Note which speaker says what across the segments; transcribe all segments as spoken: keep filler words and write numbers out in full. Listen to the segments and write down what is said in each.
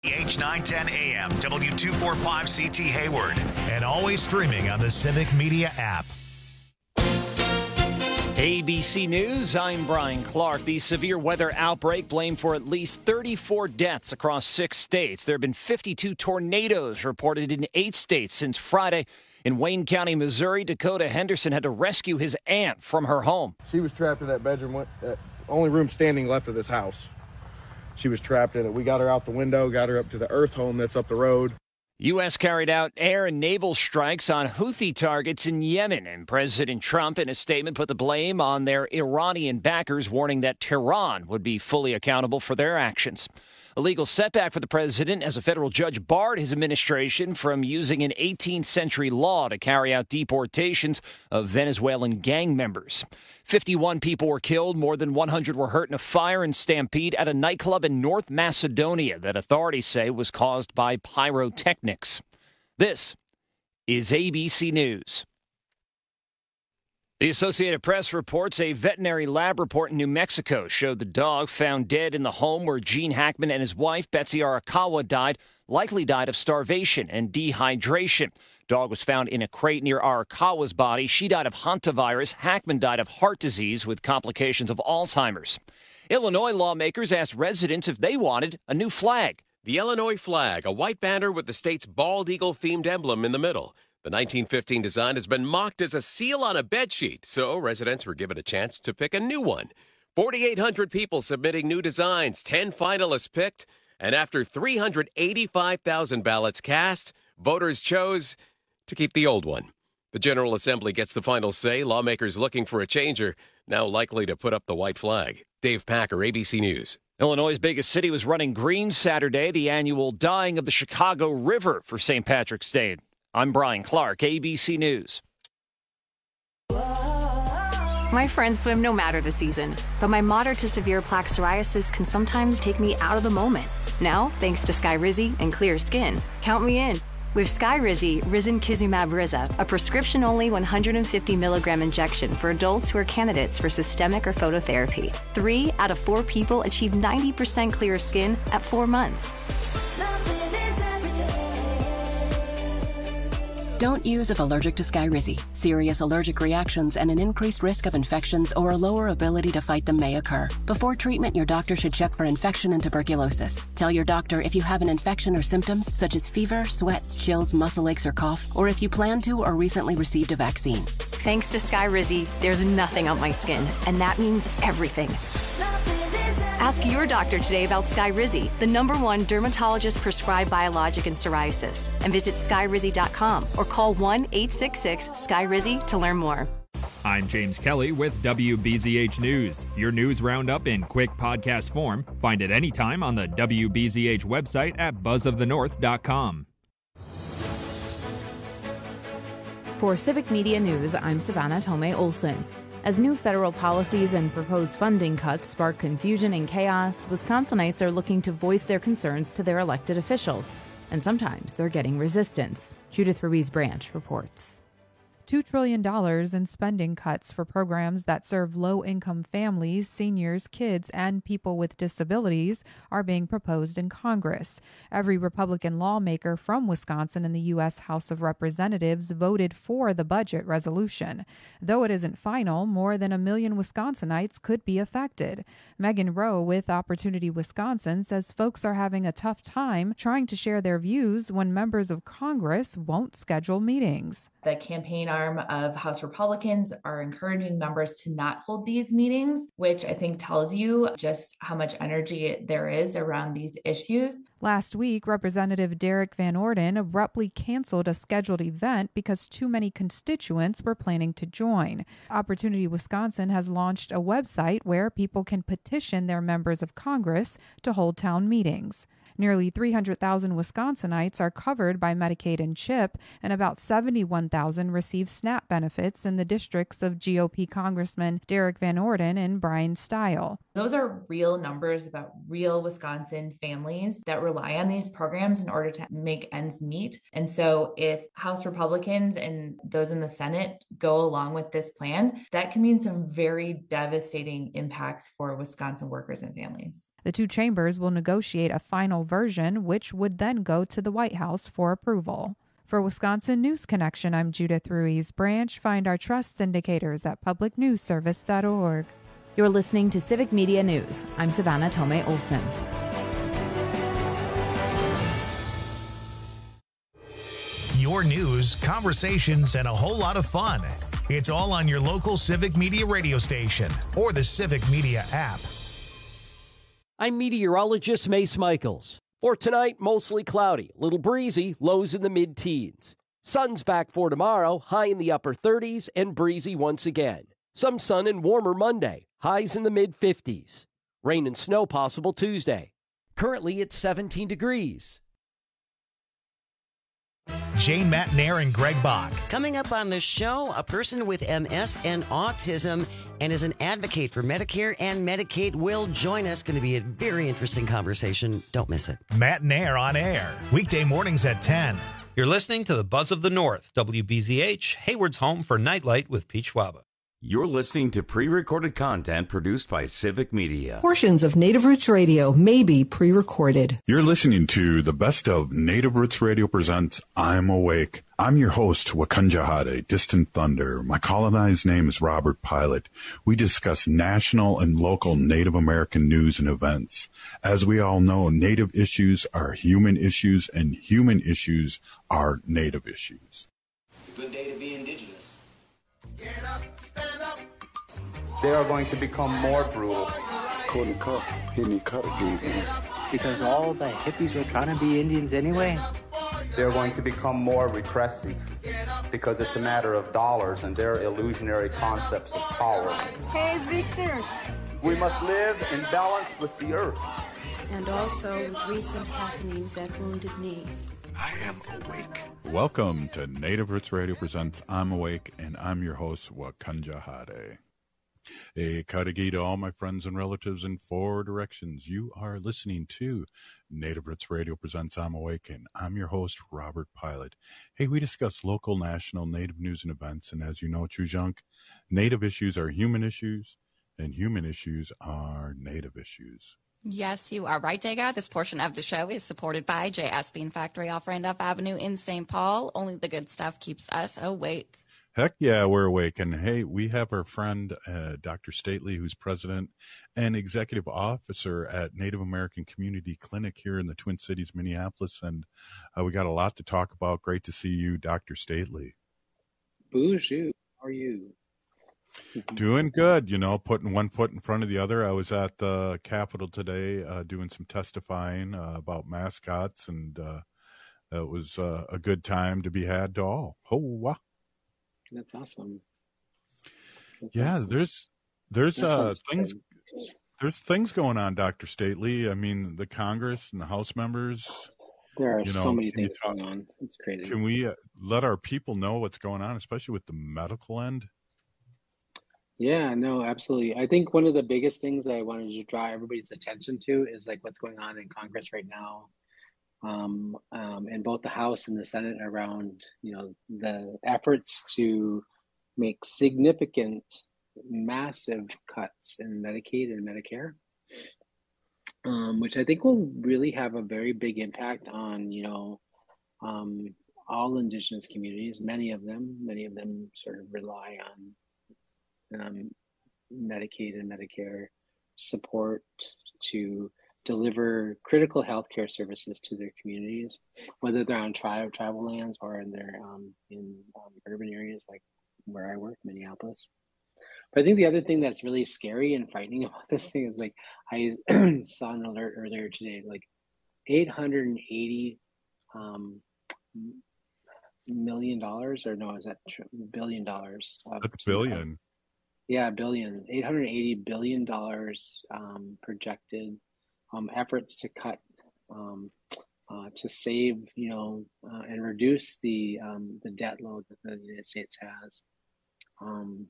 Speaker 1: H nine ten A M, W two forty-five C T Hayward, and always streaming on the Civic Media app.
Speaker 2: A B C News, I'm Brian Clark. The severe weather outbreak blamed for at least thirty-four deaths across six states. There have been fifty-two tornadoes reported in eight states since Friday. In Wayne County, Missouri, Dakota Henderson had to rescue his aunt from her home.
Speaker 3: She was trapped in that bedroom, uh, only room standing left of this house. She was trapped in it. We got her out the window, got her up to the Earth home that's up the road.
Speaker 2: U S carried out air and naval strikes on Houthi targets in Yemen, and President Trump, in a statement, put the blame on their Iranian backers, warning that Tehran would be fully accountable for their actions. A legal setback for the president as a federal judge barred his administration from using an eighteenth century law to carry out deportations of Venezuelan gang members. fifty-one people were killed, more than one hundred were hurt in a fire and stampede at a nightclub in North Macedonia that authorities say was caused by pyrotechnics. This is A B C News. The Associated Press reports a veterinary lab report in New Mexico showed the dog found dead in the home where Gene Hackman and his wife, Betsy Arakawa, died, likely died of starvation and dehydration. Dog was found in a crate near Arakawa's body. She died of hantavirus. Hackman died of heart disease with complications of Alzheimer's. Illinois lawmakers asked residents if they wanted a new flag.
Speaker 4: The Illinois flag, a white banner with the state's bald eagle-themed emblem in the middle. The nineteen fifteen design has been mocked as a seal on a bedsheet, so residents were given a chance to pick a new one. forty-eight hundred people submitting new designs, ten finalists picked, and after three hundred eighty-five thousand ballots cast, voters chose to keep the old one. The General Assembly gets the final say. Lawmakers looking for a change are now likely to put up the white flag. Dave Packer, A B C News.
Speaker 2: Illinois' biggest city was running green Saturday, the annual dyeing of the Chicago River for Saint Patrick's Day. I'm Brian Clark, A B C News.
Speaker 5: My friends swim no matter the season, but my moderate to severe plaque psoriasis can sometimes take me out of the moment. Now, thanks to Skyrizi and clear skin, count me in. With Skyrizi, Risankizumab Riza, a prescription-only one hundred fifty milligram injection for adults who are candidates for systemic or phototherapy. Three out of four people achieve ninety percent clear skin at four months.
Speaker 6: Don't use if allergic to Skyrizi. Serious allergic reactions and an increased risk of infections or a lower ability to fight them may occur. Before treatment, your doctor should check for infection and tuberculosis. Tell your doctor if you have an infection or symptoms such as fever, sweats, chills, muscle aches, or cough, or if you plan to or recently received a vaccine.
Speaker 5: Thanks to Skyrizi, there's nothing on my skin, and that means everything. Ask your doctor today about Skyrizi, the number one dermatologist-prescribed biologic in psoriasis, and visit skyrizi dot com or call one eight six six Skyrizi to learn more.
Speaker 7: I'm James Kelly with W B Z H News. Your news roundup in quick podcast form. Find it anytime on the W B Z H website at buzz of the north dot com.
Speaker 8: For Civic Media News, I'm Savannah Tomei Olson. As new federal policies and proposed funding cuts spark confusion and chaos, Wisconsinites are looking to voice their concerns to their elected officials. And sometimes they're getting resistance. Judith Ruiz Branch reports.
Speaker 9: two trillion dollars in spending cuts for programs that serve low-income families, seniors, kids, and people with disabilities are being proposed in Congress. Every Republican lawmaker from Wisconsin in the U S House of Representatives voted for the budget resolution. Though it isn't final, more than a million Wisconsinites could be affected. Megan Rowe with Opportunity Wisconsin says folks are having a tough time trying to share their views when members of Congress won't schedule meetings.
Speaker 10: The campaign arm of House Republicans are encouraging members to not hold these meetings, which I think tells you just how much energy there is around these issues.
Speaker 9: Last week, Representative Derek Van Orden abruptly canceled a scheduled event because too many constituents were planning to join. Opportunity Wisconsin has launched a website where people can petition their members of Congress to hold town meetings. Nearly three hundred thousand Wisconsinites are covered by Medicaid and CHIP, and about seventy-one thousand receive SNAP benefits in the districts of G O P Congressman Derek Van Orden and Brian Stile.
Speaker 10: Those are real numbers about real Wisconsin families that rely on these programs in order to make ends meet. And so if House Republicans and those in the Senate go along with this plan, that can mean some very devastating impacts for Wisconsin workers and families.
Speaker 9: The two chambers will negotiate a final version, which would then go to the White House for approval. For Wisconsin News Connection, I'm Judith Ruiz Branch. Find our trust indicators at public news service dot org.
Speaker 8: You're listening to Civic Media News. I'm Savannah Tomei Olson.
Speaker 1: Your news, conversations, and a whole lot of fun. It's all on your local Civic Media radio station or the Civic Media app.
Speaker 11: I'm meteorologist Mace Michaels. For tonight, mostly cloudy, little breezy, lows in the mid-teens. Sun's back for tomorrow, high in the upper thirties and breezy once again. Some sun and warmer Monday, highs in the mid-fifties. Rain and snow possible Tuesday. Currently it's seventeen degrees.
Speaker 1: Jane Matnair and Greg Bach.
Speaker 12: Coming up on the show, a person with M S and autism and is an advocate for Medicare and Medicaid will join us. Going to be a very interesting conversation. Don't miss it.
Speaker 1: Matnair on air, weekday mornings at ten.
Speaker 13: You're listening to the Buzz of the North, W B Z H, Hayward's home for Nightlight with Pete Schwaba.
Speaker 14: You're listening to pre-recorded content produced by Civic Media.
Speaker 15: Portions of Native Roots Radio may be pre-recorded.
Speaker 16: You're listening to the best of Native Roots Radio presents I'm Awake. I'm your host, Wakanja Hade, Distant Thunder. My colonized name is Robert Pilot. We discuss national and local Native American news and events. As we all know, Native issues are human issues, and human issues are Native issues.
Speaker 17: It's a good day to be indigenous. Get up.
Speaker 18: They are going to become more brutal.
Speaker 19: Because all the hippies were trying to be Indians anyway.
Speaker 18: They're going to become more repressive because it's a matter of dollars and their illusionary concepts of power.
Speaker 20: Hey, Victor.
Speaker 18: We must live in balance with the earth.
Speaker 20: And also with recent happenings at Wounded Knee.
Speaker 16: I am awake. Welcome to Native Roots Radio presents I'm Awake, and I'm your host, Wakanja Hade. A Kadagi to all my friends and relatives in four directions. You are listening to Native Roots Radio presents I'm Awake, and I'm your host, Robert Pilot. Hey, we discuss local, national, Native news and events, and as you know, Chujunk, Native issues are human issues, and human issues are Native issues.
Speaker 21: Yes, you are right, Dega. This portion of the show is supported by J S Bean Factory off Randolph Avenue in Saint Paul. Only the good stuff keeps us awake.
Speaker 16: Heck yeah, we're awake. And hey, we have our friend, uh, Doctor Stately, who's president and executive officer at Native American Community Clinic here in the Twin Cities, Minneapolis. And uh, we got a lot to talk about. Great to see you, Doctor Stately.
Speaker 22: Bonjour. How are you?
Speaker 16: Doing good, you know, putting one foot in front of the other. I was at the Capitol today uh, doing some testifying uh, about mascots, and uh, it was uh, a good time to be had to all. Oh, wow.
Speaker 22: That's awesome. That's
Speaker 16: yeah,
Speaker 22: awesome.
Speaker 16: there's there's
Speaker 22: that
Speaker 16: uh things
Speaker 22: fun.
Speaker 16: there's things going on, Doctor Stately. I mean, the Congress and the House members.
Speaker 22: There are
Speaker 16: you know,
Speaker 22: so many
Speaker 16: things
Speaker 22: talk, going on. It's crazy.
Speaker 16: Can we uh, let our people know what's going on, especially with the medical end?
Speaker 22: Yeah, no, absolutely. I think one of the biggest things that I wanted to draw everybody's attention to is like what's going on in Congress right now. Um, um, in both the House and the Senate around, you know, the efforts to make significant, massive cuts in Medicaid and Medicare, um, which I think will really have a very big impact on, you know, um, all Indigenous communities. Many of them, many of them sort of rely on um, Medicaid and Medicare support to deliver critical healthcare services to their communities, whether they're on tri- tribal lands or in their um, in um, urban areas like where I work, Minneapolis. But I think the other thing that's really scary and frightening about this thing is like I saw an alert earlier today, like eight hundred eighty um, million dollars, or no, is that tr- billion dollars?
Speaker 16: That's billion.
Speaker 22: Yeah, billion. eight hundred eighty billion dollars um, projected. Um, efforts to cut, um, uh, to save, you know, uh, and reduce the um, the debt load that the United States has, um,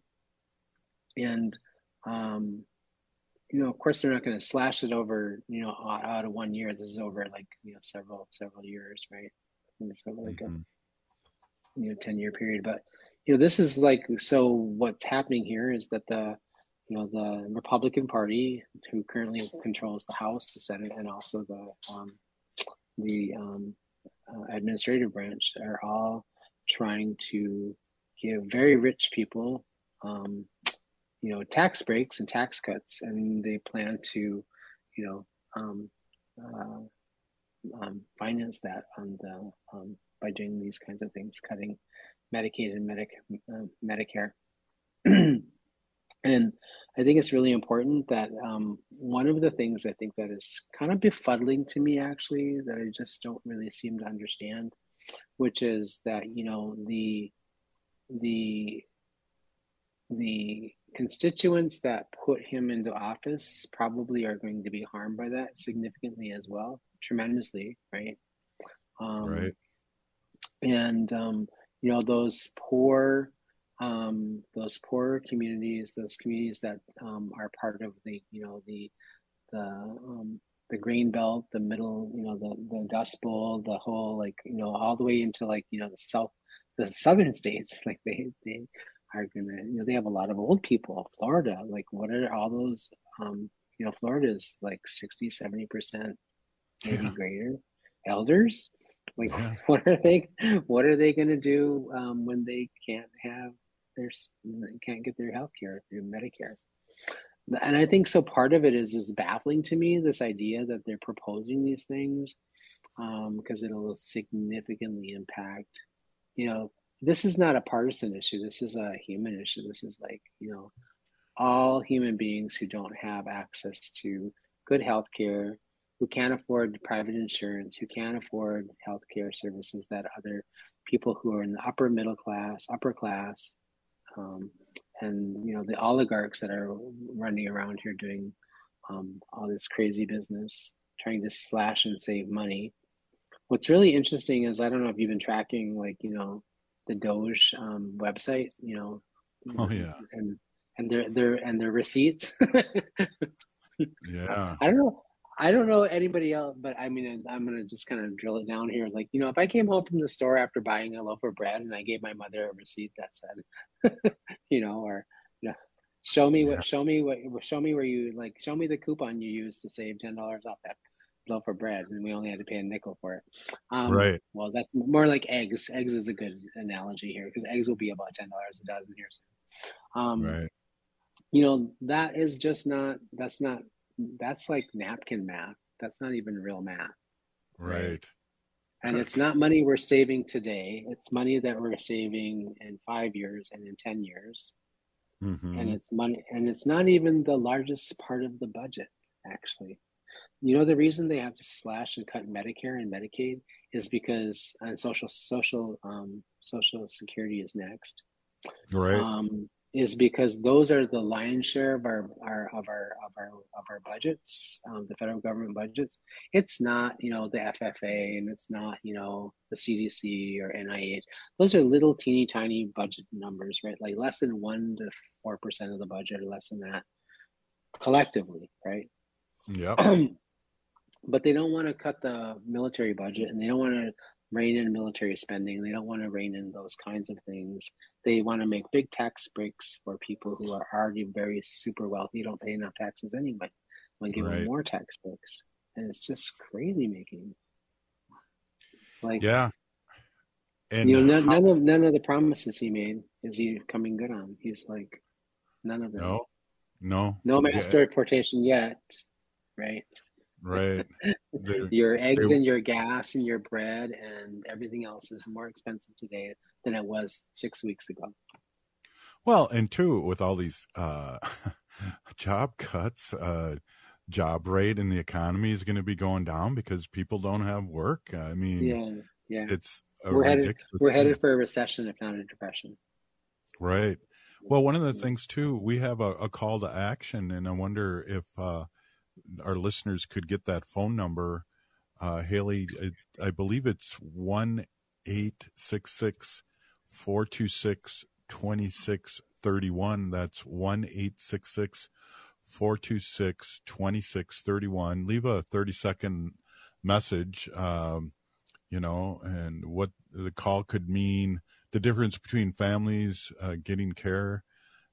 Speaker 22: and um, you know, of course, they're not going to slash it over, you know, out, out of one year. This is over like you know several several years, right? It's over like mm-hmm. a you know ten year period. But you know, this is like so. What's happening here is that the you know, the Republican Party, who currently controls the House, the Senate, and also the um, the um, uh, administrative branch, are all trying to give very rich people, um, you know, tax breaks and tax cuts, and they plan to, you know, um, uh, um, finance that on the um, by doing these kinds of things, cutting Medicaid and Medic uh, Medicare. And I think it's really important that um, one of the things I think that is kind of befuddling to me, actually, that I just don't really seem to understand, which is that, you know, the the the constituents that put him into office probably are going to be harmed by that significantly as well, tremendously, right? Um,
Speaker 16: right.
Speaker 22: And um, you know, those poor. Um, those poorer communities, those communities that um, are part of the, you know, the the um, the grain belt, the middle, you know, the the Dust Bowl, the whole, like, you know, all the way into, like, you know, the south, the southern states, like they they are gonna, you know, they have a lot of old people. Florida, like, what are all those? Um, you know, Florida is like sixty, seventy percent, maybe yeah. greater elders. Like, yeah. what are they? What are they gonna do um, when they can't have There's can't get their health care through Medicare? And I think so part of it is is baffling to me, this idea that they're proposing these things, um, because it'll significantly impact, you know, this is not a partisan issue. This is a human issue. This is like, you know, all human beings who don't have access to good health care, who can't afford private insurance, who can't afford health care services that other people who are in the upper middle class, upper class, Um, and, you know, the oligarchs that are running around here doing um, all this crazy business, trying to slash and save money. What's really interesting is, I don't know if you've been tracking, like, you know, the Doge um, website, you know,
Speaker 16: oh yeah,
Speaker 22: and and their their and their receipts.
Speaker 16: Yeah,
Speaker 22: I don't know. I don't know anybody else, but I mean, I'm going to just kind of drill it down here. Like, you know, if I came home from the store after buying a loaf of bread and I gave my mother a receipt that said, you know, or, you know, show me what, yeah. show me what, show me where you, like, show me the coupon you used to save ten dollars off that loaf of bread, and we only had to pay a nickel for it. Um, right. Well, that's more like eggs. Eggs is a good analogy here, because eggs will be about ten dollars a dozen here soon. Um, right. You know, that is just not, that's not, that's like napkin math. That's not even real math.
Speaker 16: Right. right?
Speaker 22: And it's not money we're saving today. It's money that we're saving in five years and in ten years. Mm-hmm. And it's money, and it's not even the largest part of the budget, actually. You know, the reason they have to slash and cut Medicare and Medicaid is because, and social, social, um, social security is next.
Speaker 16: Right.
Speaker 22: Um, is because those are the lion's share of our, our of our of our of our budgets, um, the federal government budgets. It's not, you know, the F F A, and it's not, you know, the C D C or N I H. Those are little teeny tiny budget numbers, right? Like less than one to four percent of the budget, or less than that, collectively, right?
Speaker 16: Yeah.
Speaker 22: But they don't want to cut the military budget, and they don't want to rein in military spending. They don't want to rein in those kinds of things. They want to make big tax breaks for people who are already very super wealthy, don't pay enough taxes anyway. Want to give right. them more tax breaks, and it's just crazy making. Like,
Speaker 16: yeah, and
Speaker 22: you know, none, none of none of the promises he made is he coming good on. He's like, none of them.
Speaker 16: No, no,
Speaker 22: no mass yeah. deportation yet, right?
Speaker 16: Right.
Speaker 22: They, your eggs they, and your gas and your bread and everything else is more expensive today than it was six weeks ago.
Speaker 16: Well, and two, with all these uh, job cuts, uh, job rate in the economy is going to be going down because people don't have work. I mean,
Speaker 22: yeah, yeah.
Speaker 16: It's a
Speaker 22: we're headed we're
Speaker 16: thing.
Speaker 22: headed for a recession, if not a depression.
Speaker 16: Right. Well, one of the things too, we have a, a call to action, and I wonder if uh, our listeners could get that phone number. Uh, Haley, I, I believe it's one eight six six four two six two six three one. That's one eight six six four two six two six three one. Leave a thirty second message, um, you know, and what the call could mean, the difference between families uh, getting care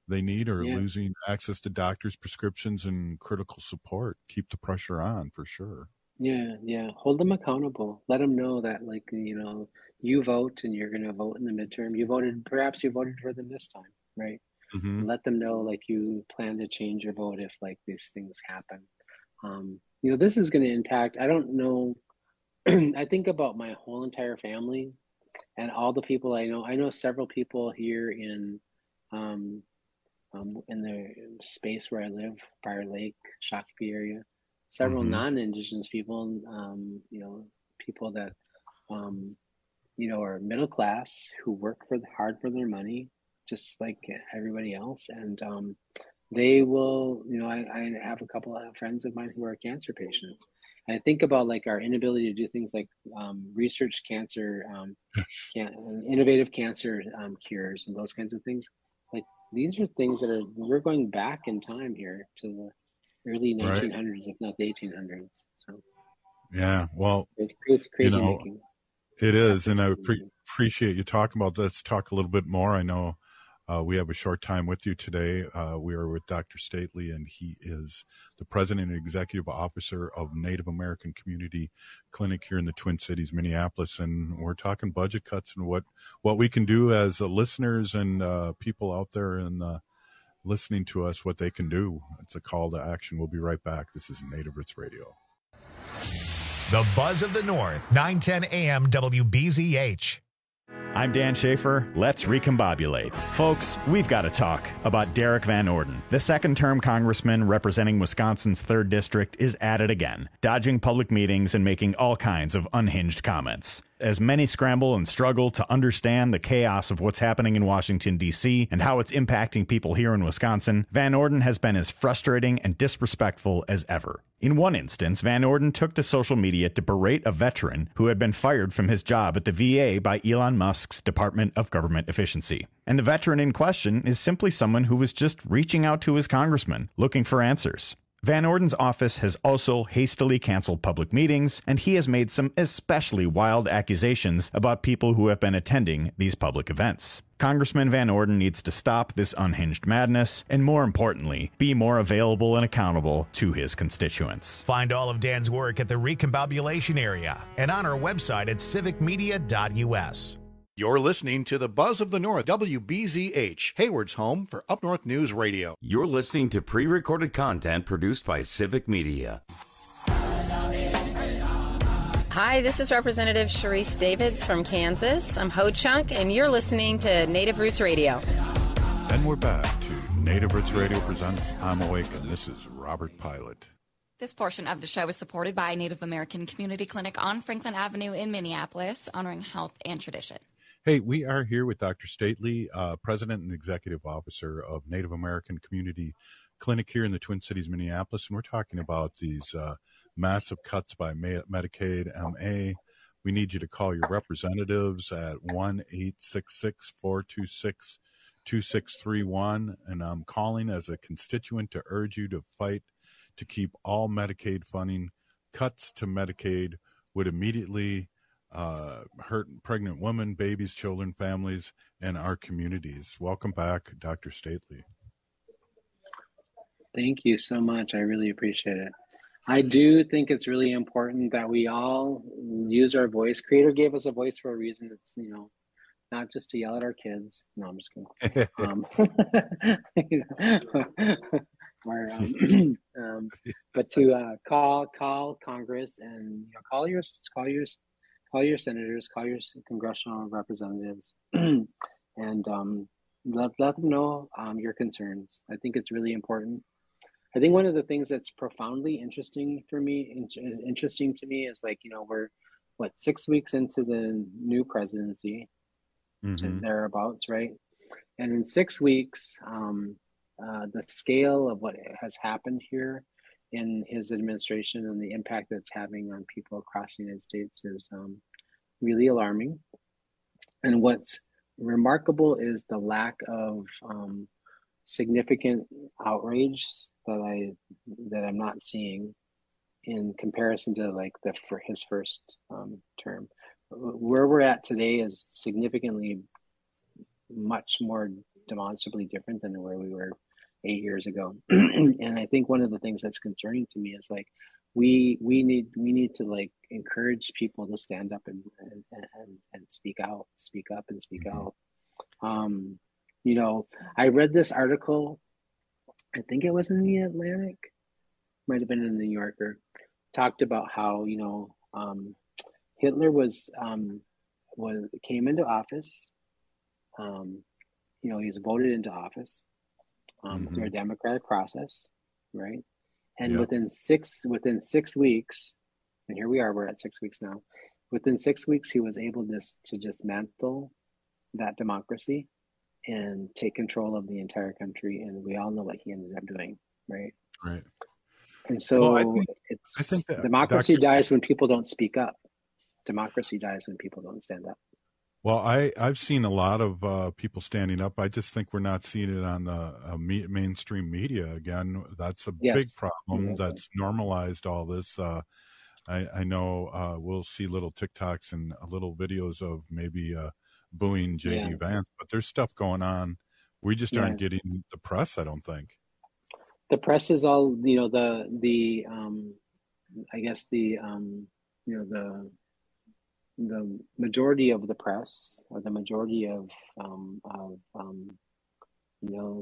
Speaker 16: they need are
Speaker 22: Yeah.
Speaker 16: losing access to doctors' prescriptions and critical support. Keep the pressure on for sure.
Speaker 22: Yeah, yeah. Hold them accountable. Let them know that, like, you know, you vote and you're going to vote in the midterm. You voted, perhaps you voted for them this time, right?
Speaker 16: Mm-hmm.
Speaker 22: Let them know, like, you plan to change your vote if, like, these things happen. Um, you know, this is going to impact, I don't know, I think about my whole entire family and all the people I know. I know several people here in, um, um, in the space where I live, Fire Lake, Shakopee area. Several
Speaker 16: Mhm.
Speaker 22: non-Indigenous people, um, you know, people that, um, you know, are middle class who work for hard for their money, just like everybody else. And um, they will, you know, I, I have a couple of friends of mine who are cancer patients. And I think about like our inability to do things like um, research cancer, um, can, innovative cancer um, cures and those kinds of things. Like these are things that are, we're going back in time here to the early nineteen hundreds, right. If not the eighteen hundreds. So,
Speaker 16: yeah, well,
Speaker 22: crazy, crazy
Speaker 16: you know,
Speaker 22: making.
Speaker 16: It is, and I pre- appreciate you talking about this. Talk a little bit more. I know uh, we have a short time with you today. Uh, we are with Doctor Stately, and he is the president and executive officer of Native American Community Clinic here in the Twin Cities, Minneapolis, and we're talking budget cuts and what what we can do as uh, listeners and uh, people out there and uh, listening to us, what they can do. It's a call to action. We'll be right back. This is Native Roots Radio.
Speaker 1: The Buzz of the North, nine ten A M W B Z H.
Speaker 3: I'm Dan Schaefer. Let's recombobulate. Folks, we've got to talk about Derek Van Orden. The second-term congressman representing Wisconsin's third District is at it again, dodging public meetings and making all kinds of unhinged comments. As many scramble and struggle to understand the chaos of what's happening in Washington, D C and how it's impacting people here in Wisconsin, Van Orden has been as frustrating and disrespectful as ever. In one instance, Van Orden took to social media to berate a veteran who had been fired from his job at the V A by Elon Musk's Department of Government Efficiency. And the veteran in question is simply someone who was just reaching out to his congressman, looking for answers. Van Orden's office has also hastily canceled public meetings, and he has made some especially wild accusations about people who have been attending these public events. Congressman Van Orden needs to stop this unhinged madness, and more importantly, be more available and accountable to his constituents.
Speaker 1: Find all of Dan's work at the Recombobulation area and on our website at civic media dot U S.
Speaker 4: You're listening to the Buzz of the North, W B Z H, Hayward's home for Up North News Radio.
Speaker 14: You're listening to pre-recorded content produced by Civic Media.
Speaker 23: Hi, this is Representative Sharice Davids from Kansas. I'm Ho Chunk, and you're listening to Native Roots Radio.
Speaker 16: And we're back to Native Roots Radio presents I'm Awake, and this is Robert Pilot.
Speaker 21: This portion of the show is supported by Native American Community Clinic on Franklin Avenue in Minneapolis, honoring health and tradition.
Speaker 16: Hey, we are here with Doctor Stately, uh, President and Executive Officer of Native American Community Clinic here in the Twin Cities, Minneapolis, and we're talking about these uh, massive cuts by Medicaid, M A. We need you to call your representatives at one eight six six, four two six, two six three one, and I'm calling as a constituent to urge you to fight to keep all Medicaid funding. Cuts to Medicaid would immediately uh, hurt pregnant women, babies, children, families, and our communities. Welcome back, Doctor Stately.
Speaker 22: Thank you so much. I really appreciate it. I do think it's really important that we all use our voice. Creator gave us a voice for a reason. It's, you know, not just to yell at our kids. No, I'm just kidding. Um, or, um, um, but to uh, call call Congress and you know, call your call your call your senators, call your congressional representatives, and um, let let them know um, your concerns. I think it's really important. I think one of the things that's profoundly interesting for me, interesting to me, is like you know we're what six weeks into the new presidency, mm-hmm. thereabouts, right? And in six weeks. Um, Uh, the scale of what has happened here in his administration and the impact that's having on people across the United States is um, really alarming. And what's remarkable is the lack of um, significant outrage that I that I'm not seeing in comparison to like the for his first um, term. Where we're at today is significantly much more demonstrably different than where we were eight years ago. And I think one of the things that's concerning to me is like we we need we need to like encourage people to stand up and and and, and speak out, speak up and speak mm-hmm. out. Um, you know, I read this article, I think it was in the Atlantic, might have been in the New Yorker, talked about how, you know, um, Hitler was um, was came into office. Um, you know, he was voted into office um, mm-hmm. through a democratic process, right? And yep. within six within six weeks, and here we are, we're at six weeks now. Within six weeks, he was able to, to dismantle that democracy and take control of the entire country. And we all know what he ended up doing, right?
Speaker 16: Right.
Speaker 22: And so well, I think, it's I think that democracy Doctor dies when people don't speak up. Democracy dies when people don't stand up.
Speaker 16: Well, I, I've seen a lot of uh, people standing up. I just think we're not seeing it on the uh, me- mainstream media again. That's a yes. big problem. Yes. That's normalized all this. Uh, I, I know uh, we'll see little TikToks and little videos of maybe uh, booing J D yeah. Vance, but there's stuff going on. We just yeah. aren't getting the press, I don't think.
Speaker 22: The press is all, you know, the, the um, I guess the, um, you know, the, the majority of the press or the majority of, um, of um, you know,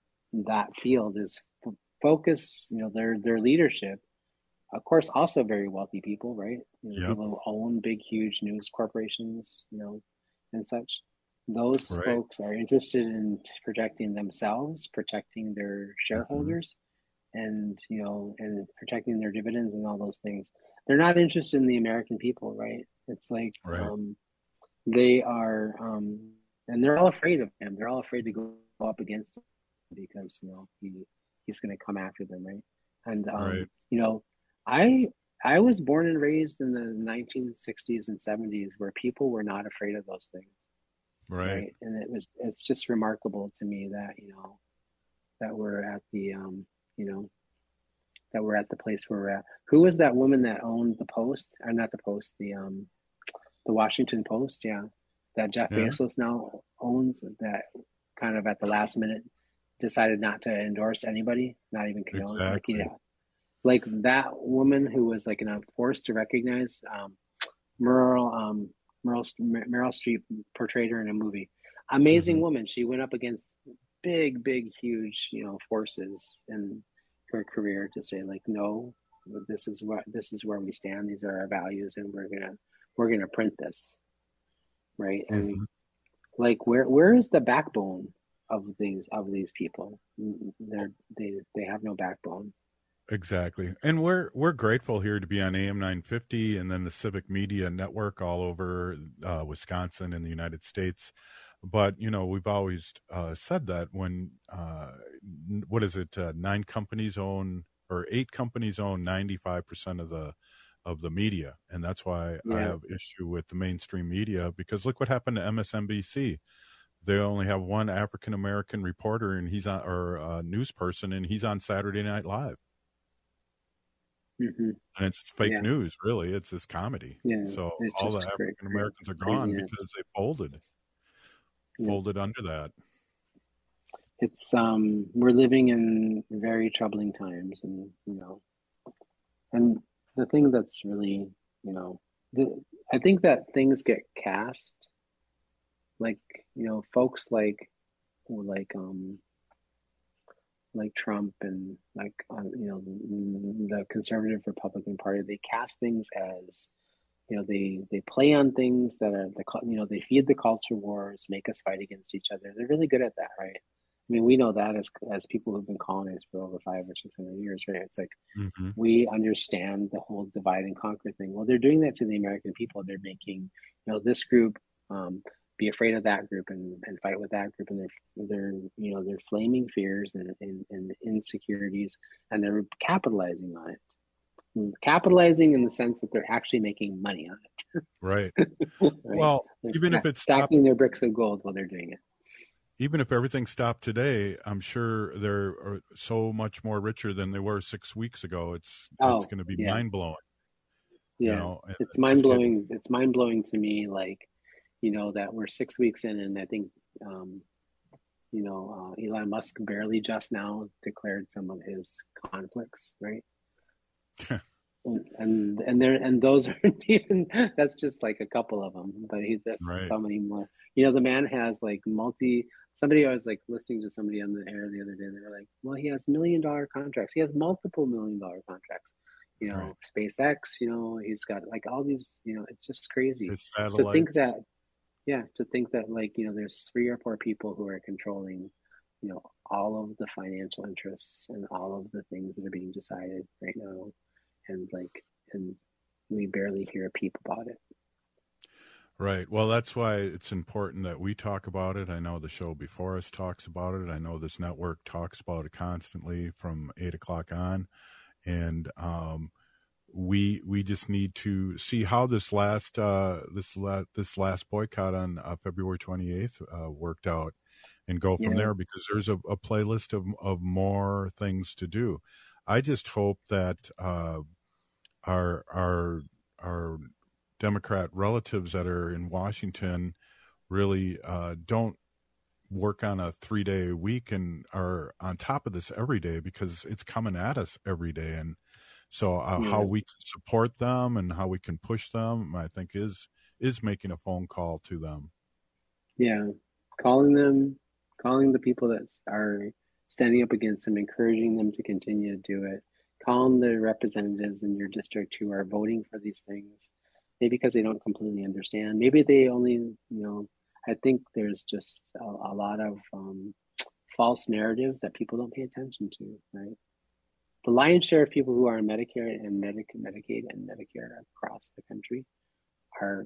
Speaker 22: that field is f- focused, you know, their, their leadership, of course, also very wealthy people, right? You know, yep. People who own big, huge news corporations, you know, and such. Those right. folks are interested in protecting themselves, protecting their shareholders, mm-hmm. and, you know, and protecting their dividends and all those things. They're not interested in the American people, right? It's like right. um, they are, um, and they're all afraid of him. They're all afraid to go up against him because, you know, he he's going to come after them, right? And, um, right. you know, I I was born and raised in the nineteen sixties and seventies where people were not afraid of those things.
Speaker 16: Right. right.
Speaker 22: And it was, it's just remarkable to me that, you know, that we're at the, um, you know, that we're at the place where we're at. Who was that woman that owned the Post? Or not the Post, the, um, the Washington Post. Yeah. That Jeff yeah. Bezos now owns, that kind of at the last minute decided not to endorse anybody, not even Canelo.
Speaker 16: Exactly.
Speaker 22: Like, yeah. Like that woman who was like in a forced to recognize, um, Merle, um, Meryl, Meryl Streep portrayed her in a movie. Amazing mm-hmm. woman. She went up against big, big, huge, you know, forces in her career to say like, no, this is what, this is where we stand. These are our values, and we're gonna, we're gonna print this, right? Mm-hmm. And like, where, where is the backbone of these, of these people? They're, they, they have no backbone.
Speaker 16: Exactly. And we're we're grateful here to be on A M nine fifty and then the Civic Media Network all over uh, Wisconsin and the United States. But, you know, we've always uh, said that when, uh, what is it, uh, nine companies own, or eight companies own ninety-five percent of the of the media. And that's why yeah. I have issue with the mainstream media, because look what happened to M S N B C. They only have one African-American reporter, and he's on, or a news person, and he's on Saturday Night Live.
Speaker 22: Mm-hmm.
Speaker 16: And it's fake yeah. news, really. It's this comedy.
Speaker 22: Yeah,
Speaker 16: so all the African Americans are gone yeah. because they folded, yeah. folded under that.
Speaker 22: It's um, we're living in very troubling times, and you know, and the thing that's really, you know, the, I think that things get cast, like you know, folks like, like um. like Trump and like, uh, you know, the conservative Republican Party, they cast things as, you know, they, they play on things that are, the you know, they feed the culture wars, make us fight against each other. They're really good at that, right? I mean, we know that as as people who've been colonized for over five or six hundred years, right? It's like, mm-hmm. we understand the whole divide and conquer thing. Well, they're doing that to the American people. They're making, you know, this group, um, be afraid of that group and, and fight with that group, and they're they're you know they're flaming fears and, and, and insecurities, and they're capitalizing on it. And capitalizing in the sense that they're actually making money on it.
Speaker 16: Right.
Speaker 22: right?
Speaker 16: Well,
Speaker 22: they're
Speaker 16: even
Speaker 22: sta-
Speaker 16: if it's
Speaker 22: stacking
Speaker 16: stopped,
Speaker 22: their bricks of gold while they're doing it.
Speaker 16: Even if everything stopped today, I'm sure they're so much more richer than they were six weeks ago. It's
Speaker 22: oh,
Speaker 16: it's going to be
Speaker 22: yeah.
Speaker 16: mind blowing.
Speaker 22: Yeah,
Speaker 16: you know,
Speaker 22: it's,
Speaker 16: it's
Speaker 22: mind blowing. It's mind blowing to me, like, you know, that we're six weeks in, and I think, um, You know, uh, Elon Musk barely just now declared some of his conflicts, right? and, and and there and those aren't even. That's just like a couple of them, but he that's right. So many more. You know, the man has like multi. Somebody I was like listening to somebody on the air the other day. They were like, "Well, he has million dollar contracts. He has multiple million dollar contracts. You know, right. SpaceX. You know, he's got like all these. You know, it's just crazy to think that." Yeah, to think that like, you know, there's three or four people who are controlling, you know, all of the financial interests and all of the things that are being decided right now. And like, and we barely hear a peep about it.
Speaker 16: Right. Well, that's why it's important that we talk about it. I know the show before us talks about it. I know this network talks about it constantly from eight o'clock on. And, um, we we just need to see how this last uh this la- this last boycott on uh, February twenty-eighth uh, worked out, and go from yeah. there, because there's a, a playlist of of more things to do. I just hope that uh our our our Democrat relatives that are in Washington really uh don't work on a three-day week and are on top of this every day, because it's coming at us every day. And So uh, yeah. how we can support them and how we can push them, I think, is is making a phone call to them.
Speaker 22: Yeah, calling them, calling the people that are standing up against them, encouraging them to continue to do it. Calling the representatives in your district who are voting for these things, maybe because they don't completely understand. Maybe they only, you know, I think there's just a, a lot of um, false narratives that people don't pay attention to, right? The lion's share of people who are on Medicare and Medic- Medicaid and Medicare across the country are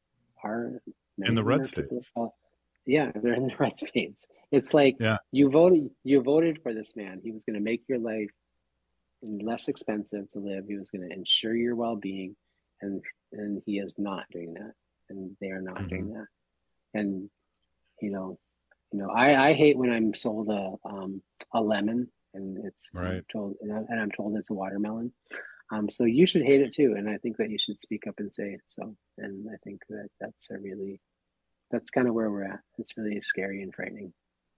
Speaker 22: are
Speaker 16: in the red states.
Speaker 22: People, yeah, they're in the red states. It's like
Speaker 16: yeah.
Speaker 22: you voted you voted for this man. He was going to make your life less expensive to live. He was going to ensure your well-being, and and he is not doing that, and they are not mm-hmm. doing that. And you know, you know, I, I hate when I'm sold a um, a lemon. And it's
Speaker 16: right.
Speaker 22: I'm told, and, I, and I'm told it's a watermelon. Um, so you should hate it too, and I think that you should speak up and say so. And I think that that's a really, that's kind of where we're at. It's really scary and frightening.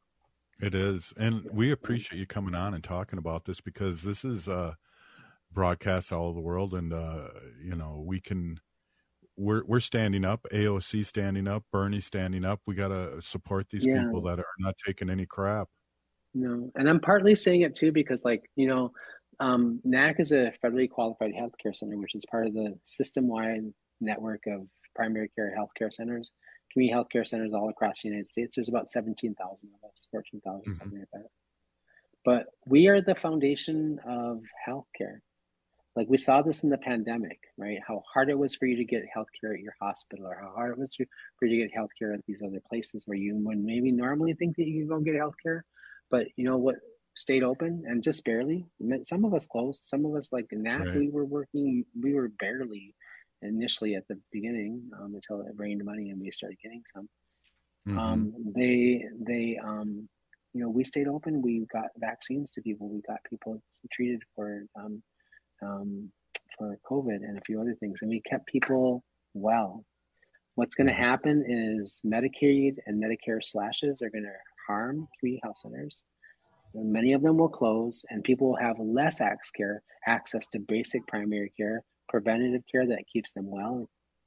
Speaker 16: It is, and we appreciate you coming on and talking about this, because this is uh, broadcast all over the world, and uh, you know, we can. We're we're standing up. A O C standing up. Bernie standing up. We got to support these
Speaker 22: yeah.
Speaker 16: people that are not taking any crap.
Speaker 22: No, and I'm partly saying it too because, like, you know, um, N A C is a federally qualified healthcare center, which is part of the system-wide network of primary care healthcare centers, community healthcare centers all across the United States. There's about seventeen thousand of us, fourteen thousand, mm-hmm. something like that. But we are the foundation of healthcare. Like, we saw this in the pandemic, right? How hard it was for you to get healthcare at your hospital, or how hard it was for you to get healthcare at these other places where you would maybe normally think that you can go get healthcare. But you know what stayed open, and just barely. Some of us closed. Some of us, like in that, right. we were working. We were barely initially at the beginning um, until it rained money and we started getting some. Mm-hmm. Um, they, they, um, you know, we stayed open. We got vaccines to people. We got people treated for um, um, for COVID and a few other things, and we kept people well. What's going to happen is Medicaid and Medicare slashes are going to harm community health centers. And many of them will close, and people will have less access care, access to basic primary care, preventative care that keeps them well,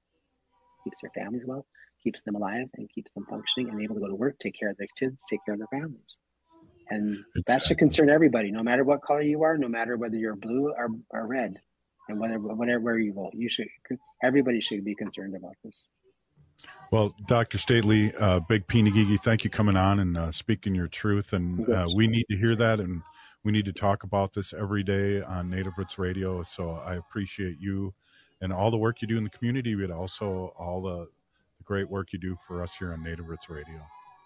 Speaker 22: keeps their families well, keeps them alive, and keeps them functioning and able to go to work, take care of their kids, take care of their families. And exactly. that should concern everybody, no matter what color you are, no matter whether you're blue or, or red, and whether whatever where you vote. You should. Everybody should be concerned about this.
Speaker 16: Well, Doctor Stately, uh, Big Pinagigi, thank you coming on and uh, speaking your truth. And uh, we need to hear that, and we need to talk about this every day on Native Roots Radio. So I appreciate you and all the work you do in the community, but also all the, the great work you do for us here on Native Roots Radio.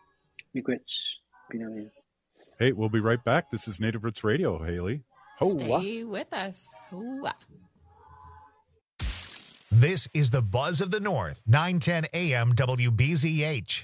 Speaker 16: Hey, we'll be right back. This is Native Roots Radio, Haley.
Speaker 21: Ho-wah. Stay with us. Ho-wah.
Speaker 1: This is the Buzz of the North, nine ten a.m. W B Z H.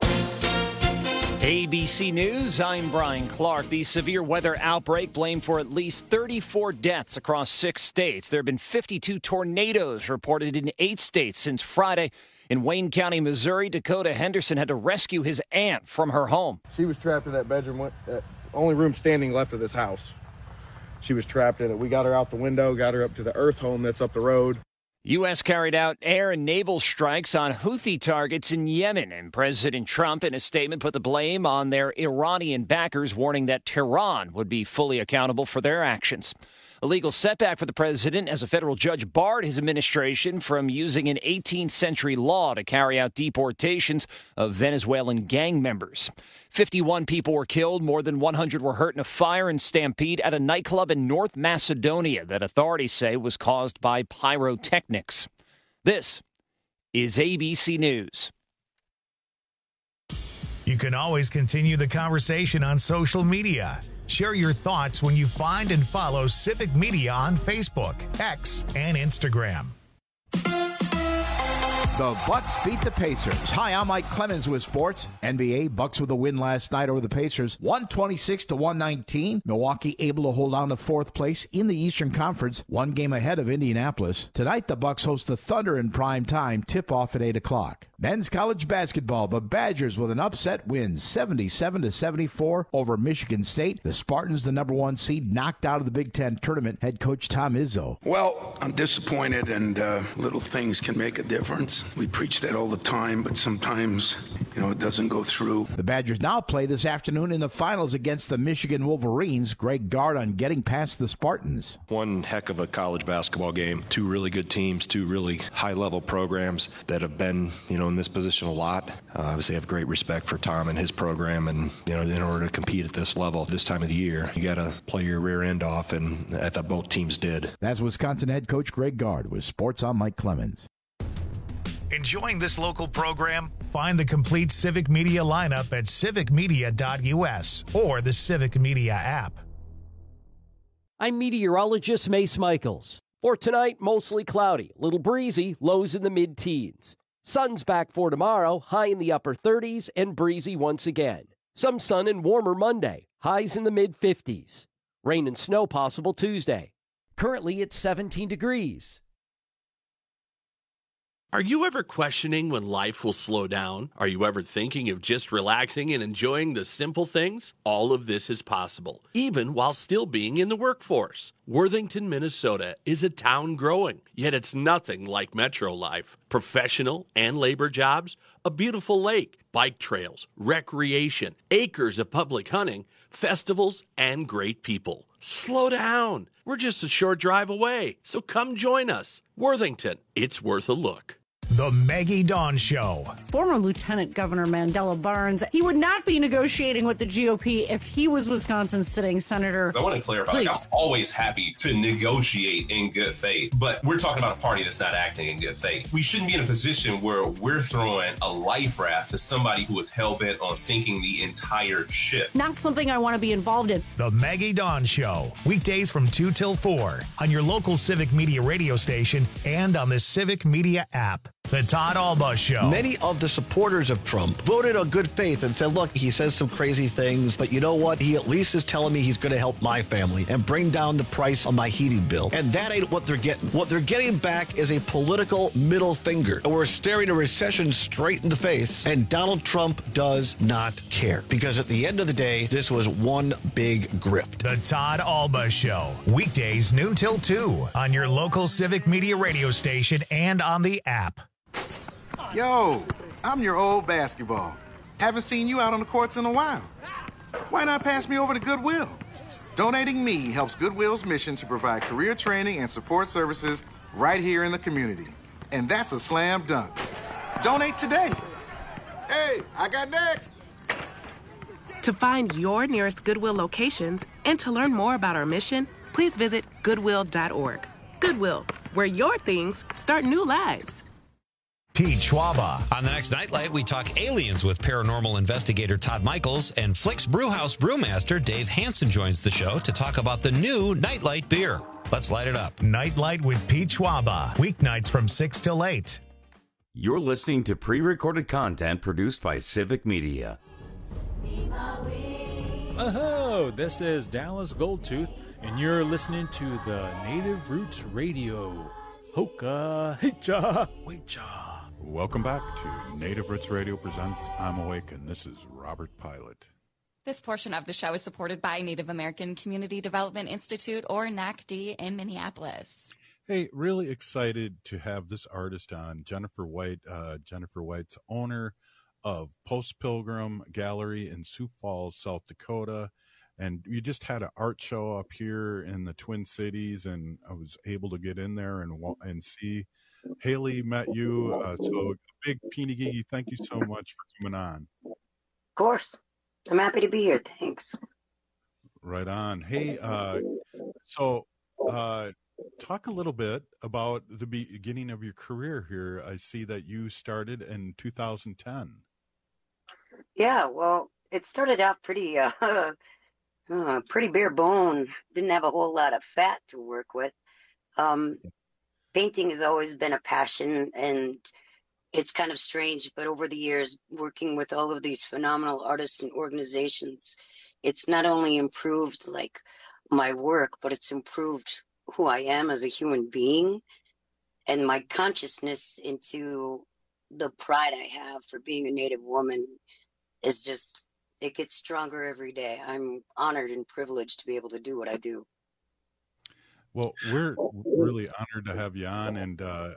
Speaker 11: A B C News, I'm Brian Clark. The severe weather outbreak blamed for at least thirty-four deaths across six states. There have been fifty-two tornadoes reported in eight states since Friday.
Speaker 2: In Wayne County, Missouri, Dakota Henderson had to rescue his aunt from her home.
Speaker 5: She was trapped in that bedroom, uh, only room standing left of this house. She was trapped in it. We got her out the window, got her up to the Earth home that's up the road.
Speaker 2: U S carried out air and naval strikes on Houthi targets in Yemen, and President Trump, in a statement, put the blame on their Iranian backers, warning that Tehran would be fully accountable for their actions. A legal setback for the president as a federal judge barred his administration from using an eighteenth century law to carry out deportations of Venezuelan gang members. fifty-one people were killed, more than one hundred were hurt in a fire and stampede at a nightclub in North Macedonia that authorities say was caused by pyrotechnics. This is A B C News.
Speaker 1: You can always continue the conversation on social media. Share your thoughts when you find and follow Civic Media on Facebook, X, and Instagram.
Speaker 6: The Bucks beat the Pacers. Hi, I'm Mike Clemens with sports. N B A Bucks with a win last night over the Pacers, one twenty-six to one nineteen. Milwaukee able to hold on to fourth place in the Eastern Conference, one game ahead of Indianapolis. Tonight, the Bucks host the Thunder in prime time, tip-off at eight o'clock. Men's college basketball, the Badgers with an upset win, seventy-seven to seventy-four over Michigan State. The Spartans, the number one seed, knocked out of the Big Ten tournament. Head coach Tom Izzo.
Speaker 24: Well, I'm disappointed, and uh, little things can make a difference. We preach that all the time, but sometimes, you know, it doesn't go through.
Speaker 6: The Badgers now play this afternoon in the finals against the Michigan Wolverines. Greg Gard on getting past the Spartans.
Speaker 25: One heck of a college basketball game. Two really good teams, two really high-level programs that have been, you know, in this position a lot. Uh, obviously, I have great respect for Tom and his program, and, you know, in order to compete at this level this time of the year, you got to play your rear end off, and I thought both teams did.
Speaker 6: That's Wisconsin head coach Greg Gard with Sports on Mike Clemens.
Speaker 1: Enjoying this local program? Find the complete Civic Media lineup at civic media dot u s or the Civic Media app.
Speaker 11: I'm meteorologist Mace Michaels. For tonight, mostly cloudy, little breezy, lows in the mid-teens. Sun's back for tomorrow, high in the upper thirties and breezy once again. Some sun and warmer Monday, highs in the mid-fifties. Rain and snow possible Tuesday. Currently, it's seventeen degrees.
Speaker 26: Are you ever questioning when life will slow down? Are you ever thinking of just relaxing and enjoying the simple things? All of this is possible, even while still being in the workforce. Worthington, Minnesota is a town growing, yet it's nothing like metro life. Professional and labor jobs, a beautiful lake, bike trails, recreation, acres of public hunting, festivals, and great people. Slow down. We're just a short drive away, so come join us. Worthington, it's worth a look.
Speaker 1: The Maggie Dawn Show.
Speaker 27: Former Lieutenant Governor Mandela Barnes, he would not be negotiating with the G O P if he was Wisconsin's sitting senator.
Speaker 28: I want to clarify, like, I'm always happy to negotiate in good faith, but we're talking about a party that's not acting in good faith. We shouldn't be in a position where we're throwing a life raft to somebody who is hell-bent on sinking the entire ship.
Speaker 27: Not something I want to be involved in.
Speaker 1: The Maggie Dawn Show, weekdays from two till four on your local Civic Media radio station and on the Civic Media app. The Todd Alba Show.
Speaker 29: Many of the supporters of Trump voted on good faith and said, look, he says some crazy things, but you know what? He at least is telling me he's going to help my family and bring down the price on my heating bill. And that ain't what they're getting. What they're getting back is a political middle finger. And we're staring a recession straight in the face, and Donald Trump does not care. Because at the end of the day, this was one big grift.
Speaker 1: The Todd Alba Show. Weekdays noon till two on your local Civic Media radio station and on the app.
Speaker 30: Yo, I'm your old basketball. Haven't seen you out on the courts in a while. Why not pass me over to Goodwill? Donating me helps Goodwill's mission to provide career training and support services right here in the community. And that's a slam dunk. Donate today. Hey, I got next.
Speaker 31: To find your nearest Goodwill locations and to learn more about our mission, please visit goodwill dot org. Goodwill, where your things start new lives.
Speaker 1: Pete Schwaba.
Speaker 13: On the next Nightlight, we talk aliens with paranormal investigator Todd Michaels, and Flick's Brewhouse brewmaster Dave Hansen joins the show to talk about the new Nightlight beer. Let's light it up.
Speaker 1: Nightlight with Pete Schwaba. Weeknights from six till eight.
Speaker 14: You're listening to pre-recorded content produced by Civic Media.
Speaker 32: Oh, this is Dallas Goldtooth, and you're listening to the Native Roots Radio. Hoka, hicha, wecha.
Speaker 16: Welcome back to Native Roots Radio presents I'm Awake, and this is Robert Pilot.
Speaker 21: This portion of the show is supported by Native American Community Development Institute, or N A C D, in Minneapolis.
Speaker 16: Hey, really excited to have this artist on, Jennifer White. Uh, Jennifer White's owner of Post Pilgrim Gallery in Sioux Falls, South Dakota. And you just had an art show up here in the Twin Cities, and I was able to get in there and and see. Haley met you, uh, so big Peeny Gigi, thank you so much for coming on.
Speaker 3: Of course. I'm happy to be here. Thanks.
Speaker 16: Right on. Hey, uh, so uh, talk a little bit about the beginning of your career here. I see that you started in two thousand ten.
Speaker 3: Yeah, well, it started out pretty, uh, uh, pretty bare bone. Didn't have a whole lot of fat to work with. Um, painting has always been a passion, and it's kind of strange, but over the years, working with all of these phenomenal artists and organizations, it's not only improved like my work, but it's improved who I am as a human being and my consciousness into the pride I have for being a Native woman is just, it gets stronger every day. I'm honored and privileged to be able to do what I do.
Speaker 16: Well, we're really honored to have you on, and uh,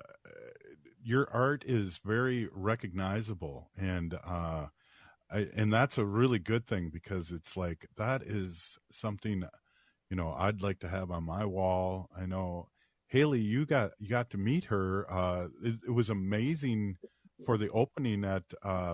Speaker 16: your art is very recognizable, and uh, I, and that's a really good thing, because it's like that is something, you know, I'd like to have on my wall. I know, Haley, you got you got to meet her. Uh, it, it was amazing for the opening at uh,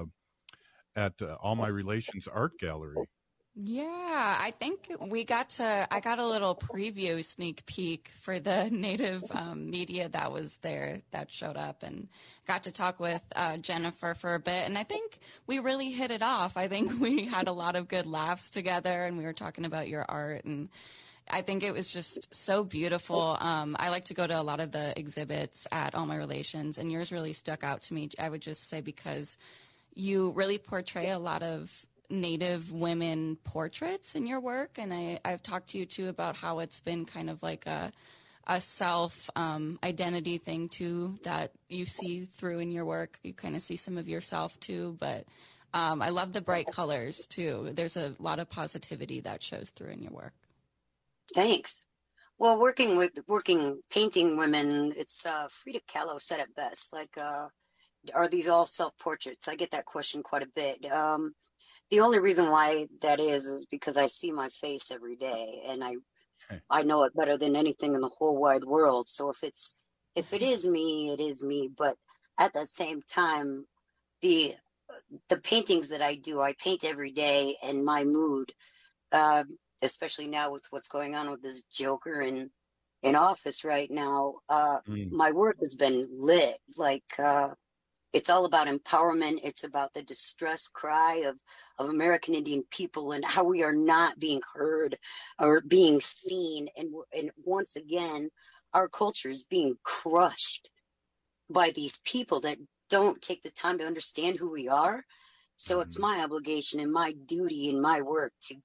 Speaker 16: at uh, All My Relations Art Gallery.
Speaker 21: Yeah, I think we got to, I got a little preview sneak peek for the Native um, media that was there, that showed up, and got to talk with uh, Jennifer for a bit. And I think we really hit it off. I think we had a lot of good laughs together, and we were talking about your art, and I think it was just so beautiful. Um, I like to go to a lot of the exhibits at All My Relations, and yours really stuck out to me, I would just say, because you really portray a lot of Native women portraits in your work, and I, I've talked to you too about how it's been kind of like a a self um, identity thing too that you see through in your work. You kind of see some of yourself too, but um, I love the bright colors too. There's a lot of positivity that shows through in your work.
Speaker 3: Thanks. Well, working with working painting women, it's uh, Frida Kahlo said it best. Like, uh, are these all self-portraits? I get that question quite a bit. Um, The only reason why that is is because I see my face every day, and I I know it better than anything in the whole wide world. So if it's if it is me, it is me. But at the same time, the the paintings that I do, I paint every day, and my mood, uh, especially now with what's going on with this Joker in in office right now, uh, mm. my work has been lit. Like. Uh, It's all about empowerment. It's about the distress cry of, of American Indian people and how we are not being heard or being seen. And, and once again, our culture is being crushed by these people that don't take the time to understand who we are. So it's my obligation and my duty and my work to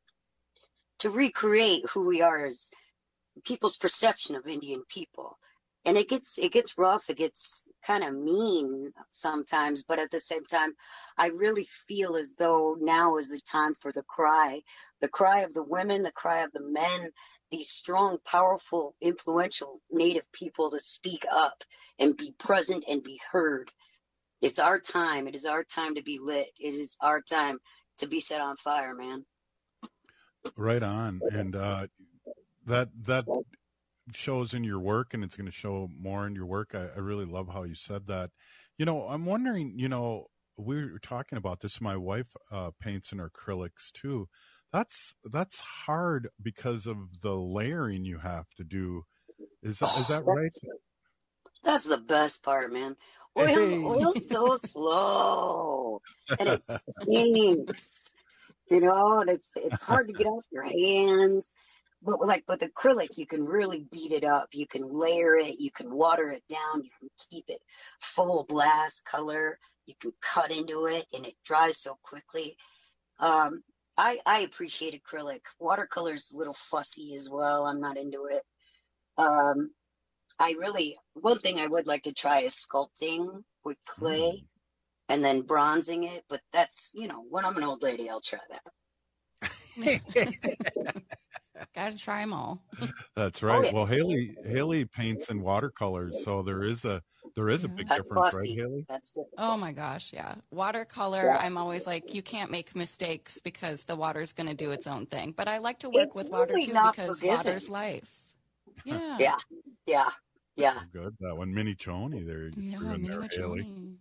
Speaker 3: to recreate who we are as people's perception of Indian people. And it gets it gets rough, it gets kind of mean sometimes, but at the same time, I really feel as though now is the time for the cry, the cry of the women, the cry of the men, these strong, powerful, influential Native people to speak up and be present and be heard. It's our time. It is our time to be lit. It is our time to be set on fire, man.
Speaker 16: Right on. And uh, that that shows in your work, and it's going to show more in your work. I, I really love how you said that. You know, I'm wondering, you know, we were talking about this. My wife uh, paints in acrylics too. That's that's hard because of the layering you have to do. Is that, is that right?
Speaker 3: That's the best part, man. Oil, hey. Oil's so slow, and it stinks, you know, and it's it's hard to get off your hands. But like with acrylic, you can really beat it up. You can layer it. You can water it down. You can keep it full blast color. You can cut into it, and it dries so quickly. Um, I, I appreciate acrylic. Watercolor's a little fussy as well. I'm not into it. Um, I really, one thing I would like to try is sculpting. with clay and then bronzing it. But that's, you know, when I'm an old lady, I'll try that.
Speaker 21: Gotta try them all.
Speaker 16: That's right.
Speaker 3: Oh, yeah.
Speaker 16: Well, Haley Haley paints in watercolors, so there is a there is a big
Speaker 3: That's
Speaker 16: difference,
Speaker 3: fussy.
Speaker 16: right, Haley?
Speaker 3: That's different.
Speaker 21: Oh my gosh, yeah. Watercolor,
Speaker 3: Yeah.
Speaker 21: I'm always like, you can't make mistakes because the water's going to do its own thing. But I like to work
Speaker 3: It's
Speaker 21: with water
Speaker 3: really
Speaker 21: too
Speaker 3: not
Speaker 21: because
Speaker 3: forgiving.
Speaker 21: water's life. Yeah.
Speaker 3: Yeah, yeah, yeah.
Speaker 16: Good. That one, Mini Choni there. You
Speaker 21: Yeah,
Speaker 16: threw in
Speaker 21: Mini
Speaker 16: there, Haley.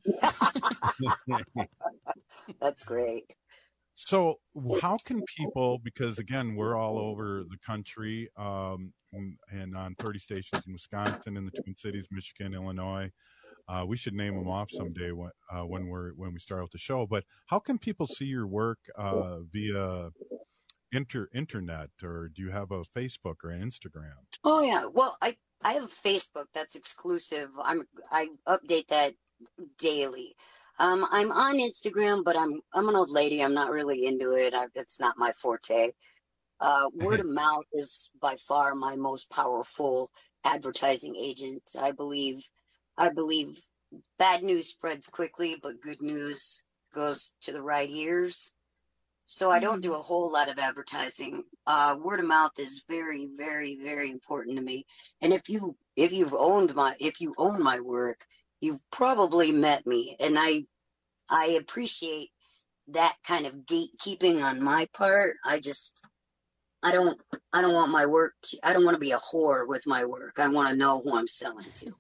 Speaker 3: That's great.
Speaker 16: So, how can people? Because again, we're all over the country, um, and, and on thirty stations in Wisconsin, in the Twin Cities, Michigan, Illinois. Uh, we should name them off someday when uh, when we're when we start out the show. But how can people see your work uh, via inter internet, or do you have a Facebook or an Instagram?
Speaker 3: Oh yeah. Well, I I have Facebook that's exclusive. I'm I update that daily. Um, I'm on Instagram, but I'm I'm an old lady. I'm not really into it. I, it's not my forte. Uh, word of mouth is by far my most powerful advertising agent. I believe. I believe bad news spreads quickly, but good news goes to the right ears. So I don't do a whole lot of advertising. Uh, word of mouth is very, very, very important to me. And if you if you've owned my if you own my work, you've probably met me, and I I appreciate that kind of gatekeeping on my part. I just I don't I don't want my work to, I don't want to be a whore with my work. I want to know who I'm selling to.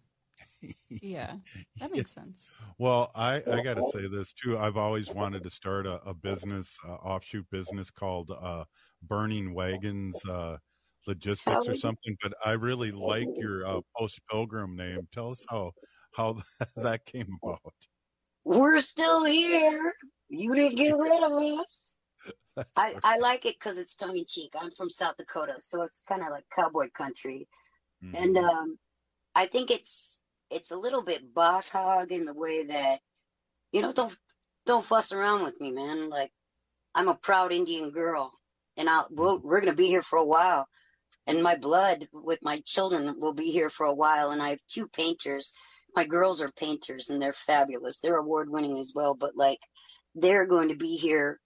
Speaker 21: Yeah, that makes sense.
Speaker 16: Well, I, I got to say this too. I've always wanted to start a, a business, uh, offshoot business called uh, Burning Wagons uh, Logistics or something. But I really like your uh, Post Pilgrim name. Tell us how how that came about.
Speaker 3: We're still here. You didn't get rid of us. I, I like it because it's tongue in cheek. I'm from South Dakota, so it's kind of like cowboy country.
Speaker 16: Mm-hmm.
Speaker 3: And um, I think it's it's a little bit boss hog in the way that, you know, don't don't fuss around with me, man. Like, I'm a proud Indian girl, and I'll we'll, we're gonna be here for a while. And my blood with my children will be here for a while. And I have two painters. My girls are painters, and they're fabulous. They're award winning as well. But like, they're going to be here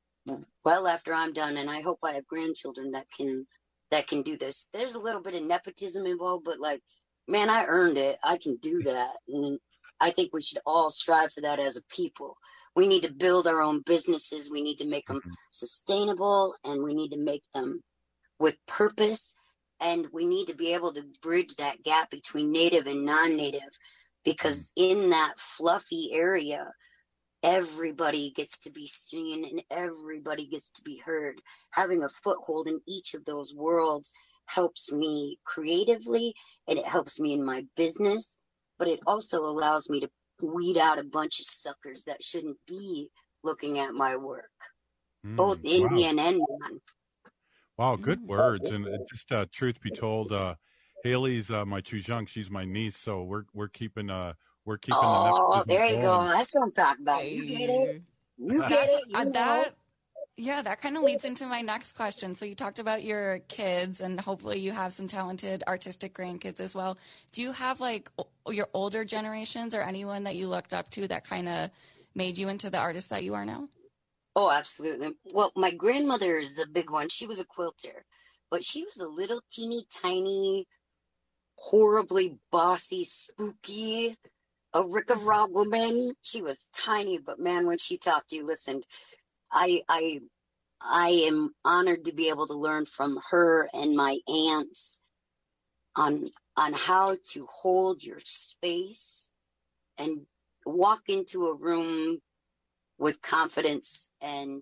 Speaker 3: well after I'm done, and I hope I have grandchildren that can that can do this. There's a little bit of nepotism involved, but like, man, I earned it. I can do that. And I think we should all strive for that as a people. We need to build our own businesses. We need to make them sustainable, and we need to make them with purpose. And we need to be able to bridge that gap between native and non-native, because in that fluffy area, everybody gets to be seen and everybody gets to be heard. Having a foothold in each of those worlds helps me creatively, and it helps me in my business, but it also allows me to weed out a bunch of suckers that shouldn't be looking at my work,
Speaker 16: Mm,
Speaker 3: both
Speaker 16: wow.
Speaker 3: Indian and non.
Speaker 16: Wow, good words. And uh, just uh, truth be told, uh, Haley's uh, my chujunk. She's my niece, so we're we're keeping uh we're keeping.
Speaker 3: Oh,
Speaker 16: the
Speaker 3: there you go.
Speaker 16: going.
Speaker 3: That's what I'm talking about. You get it. You get
Speaker 21: That's,
Speaker 3: it. You
Speaker 21: uh,
Speaker 3: know.
Speaker 21: that, yeah, that kind of leads into my next question. So you talked about your kids, and hopefully you have some talented artistic grandkids as well. Do you have like o- your older generations or anyone that you looked up to that kind of made you into the artist that you are now?
Speaker 3: Oh, absolutely. Well, my grandmother is a big one. She was a quilter, but she was a little teeny tiny, horribly bossy, spooky, a Rick-a-Raw woman. She was tiny, but man, when she talked, you listened. I, I, I am honored to be able to learn from her and my aunts on on how to hold your space and walk into a room with confidence and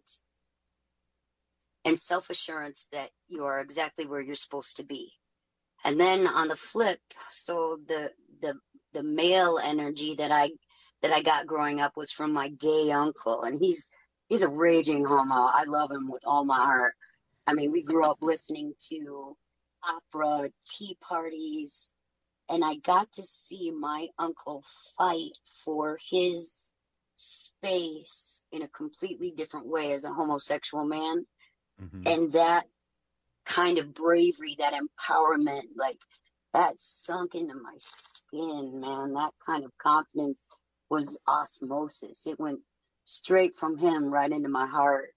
Speaker 3: and self-assurance that you are exactly where you're supposed to be. And then on the flip, so the the the male energy that I that I got growing up was from my gay uncle, and he's he's a raging homo. I love him with all my heart. I mean, we grew up listening to opera, tea parties, and I got to see my uncle fight for his space in a completely different way as a homosexual man. Mm-hmm. And that kind of bravery, that empowerment, like that sunk into my skin, man. That kind of confidence was osmosis. It went straight from him right into my heart.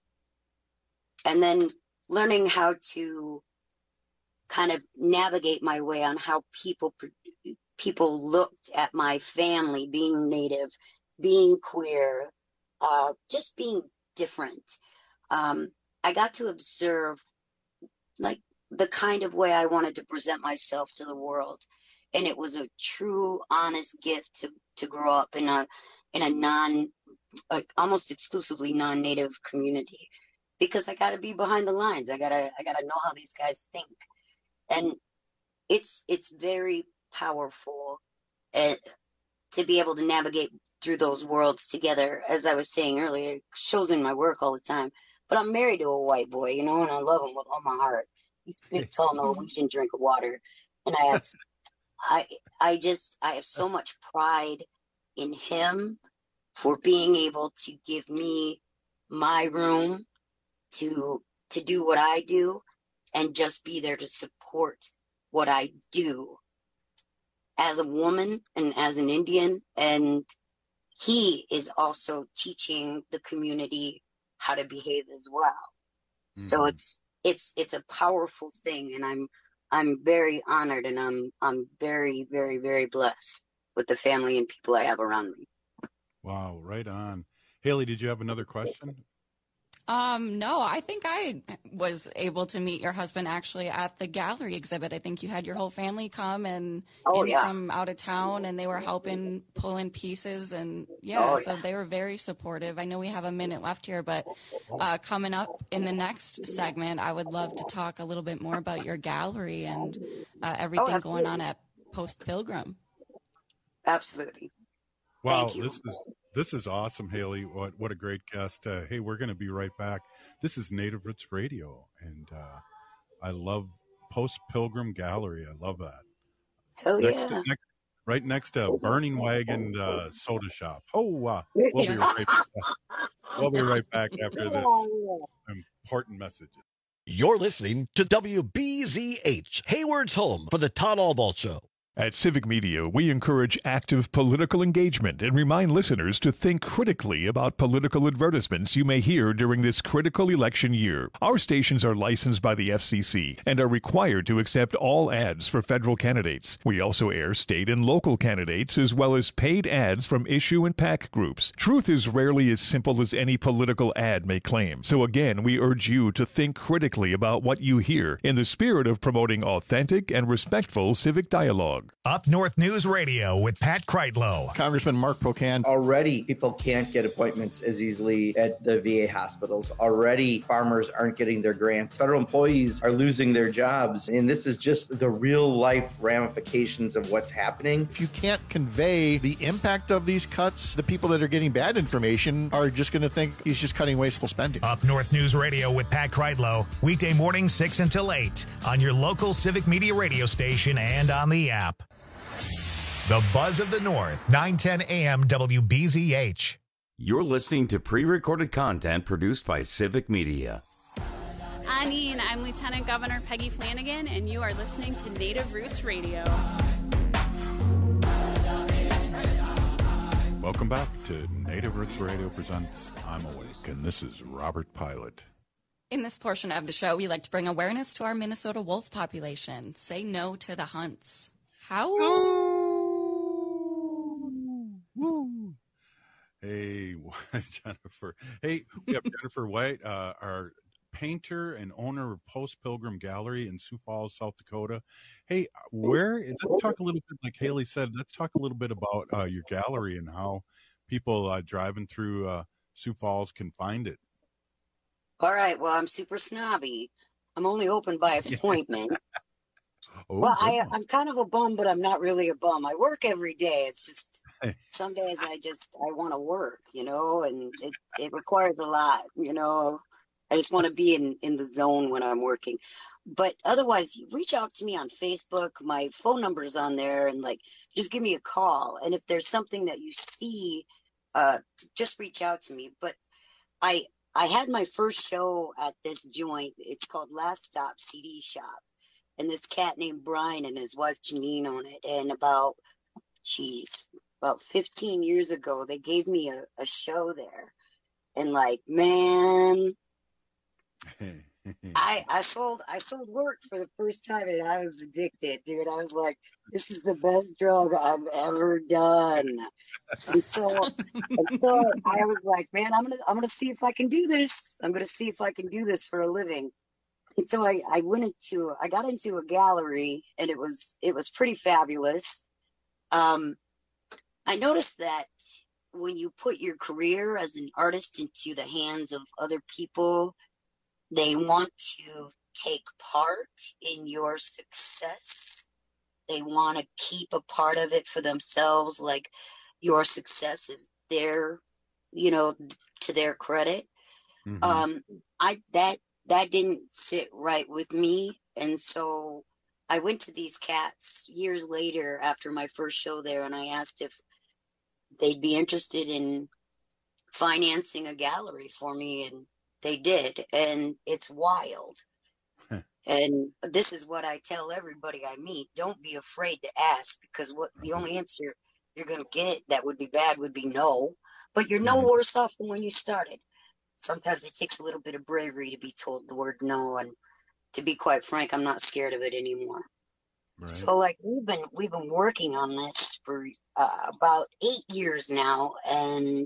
Speaker 3: And then learning how to kind of navigate my way on how people people looked at my family, being Native, being queer, uh, just being different. Um, I got to observe like the kind of way I wanted to present myself to the world. And it was a true, honest gift to, to grow up in a in a non, like almost exclusively non-Native community, because I got to be behind the lines. I gotta I gotta know how these guys think, and it's it's very powerful uh, to be able to navigate through those worlds together. As I was saying earlier, it shows in my work all the time. But I'm married to a white boy, you know, and I love him with all my heart. He's a big, tall Norwegian drink of water, and I have. I I just I have so much pride in him for being able to give me my room to to do what I do and just be there to support what I do as a woman and as an Indian. And he is also teaching the community how to behave as well. Mm-hmm. So it's it's it's a powerful thing, and I'm I'm very honored, and I'm I'm very, very, very blessed with the family and people I have around me.
Speaker 16: Wow, right on. Haley, did you have another question?
Speaker 21: Um, no, I think I was able to meet your husband actually at the gallery exhibit. I think you had your whole family come and
Speaker 3: oh,
Speaker 21: in
Speaker 3: yeah.
Speaker 21: from out of town, and they were helping pull in pieces, and yeah,
Speaker 3: oh,
Speaker 21: so
Speaker 3: yeah.
Speaker 21: they were very supportive. I know we have a minute left here, but uh, coming up in the next segment, I would love to talk a little bit more about your gallery and uh, everything
Speaker 3: oh,
Speaker 21: going on at Post Pilgrim.
Speaker 3: Absolutely.
Speaker 16: Wow,
Speaker 3: Thank you.
Speaker 16: this is this is awesome, Haley. What what a great guest. Uh, hey, we're going to be right back. This is Native Roots Radio, and uh, I love Post Pilgrim Gallery. I love that.
Speaker 3: Hell
Speaker 16: next
Speaker 3: yeah.
Speaker 16: To, next, right next to Burning Wagon uh, Soda Shop. Oh, uh, we'll be right back. We'll be right back after this important message.
Speaker 29: You're listening to W B Z H, Hayward's home for the Todd Albaugh Show.
Speaker 4: At Civic Media, we encourage active political engagement and remind listeners to think critically about political advertisements you may hear during this critical election year. Our stations are licensed by the F C C and are required to accept all ads for federal candidates. We also air state and local candidates as well as paid ads from issue and PAC groups. Truth is rarely as simple as any political ad may claim. So again, we urge you to think critically about what you hear in the spirit of promoting authentic and respectful civic dialogue.
Speaker 1: Up North News Radio with Pat Kreitlow.
Speaker 6: Congressman Mark Pocan.
Speaker 7: Already, people can't get appointments as easily at the V A hospitals. Already, farmers aren't getting their grants. Federal employees are losing their jobs. And this is just the real life ramifications of what's happening.
Speaker 6: If you can't convey the impact of these cuts, the people that are getting bad information are just going to think he's just cutting wasteful spending.
Speaker 1: Up North News Radio with Pat Kreitlow. Weekday mornings six until eight on your local Civic Media radio station and on the app. The Buzz of the North, nine ten a.m. W B Z H.
Speaker 14: You're listening to pre-recorded content produced by Civic Media.
Speaker 8: Anine, I'm Lieutenant Governor Peggy Flanagan, and you are listening to Native Roots Radio.
Speaker 16: Welcome back to Native Roots Radio presents I'm Awake, and this is Robert Pilot.
Speaker 21: In this portion of the show, we like to bring awareness to our Minnesota wolf population. Say no to the hunts. How?
Speaker 16: Woo. Hey, Jennifer. Hey, we have Jennifer White, uh, our painter and owner of Post Pilgrim Gallery in Sioux Falls, South Dakota. Hey, where, let's talk a little bit, like Haley said, let's talk a little bit about uh, your gallery and how people uh, driving through uh, Sioux Falls can find it.
Speaker 3: All right. Well, I'm super snobby. I'm only open by appointment.
Speaker 16: Oh,
Speaker 3: well, I, I'm kind of a bum, but I'm not really a bum. I work every day. It's just some days I just I want to work, you know, and it, it requires a lot, you know. I just want to be in, in the zone when I'm working. But otherwise, reach out to me on Facebook. My phone number is on there, and like just give me a call. And if there's something that you see, uh, just reach out to me. But I I had my first show at this joint. It's called Last Stop C D Shop. And this cat named Brian and his wife Janine own it. And about, geez, about fifteen years ago. They gave me a, a show there. And like, man, I I sold I sold work for the first time and I was addicted, dude. I was like, this is the best drug I've ever done. And so and so I was like, man, I'm gonna I'm gonna see if I can do this. I'm gonna see if I can do this for a living. And so I, I went into I got into a gallery and it was it was pretty fabulous. Um I noticed that when you put your career as an artist into the hands of other people, they want to take part in your success. They want to keep a part of it for themselves, like your success is their, you know, to their credit. Mm-hmm. Um, I that that didn't sit right with me, and so I went to these cats years later after my first show there, and I asked if they'd be interested in financing a gallery for me, and they did, and it's wild. And this is what I tell everybody I meet: don't be afraid to ask, because what the only answer you're going to get that would be bad would be no. But you're no mm-hmm. worse off than when you started. Sometimes it takes a little bit of bravery to be told the word no, and to be quite frank, I'm not scared of it anymore. Right. So like we've been we've been working on this for uh, about eight years now, and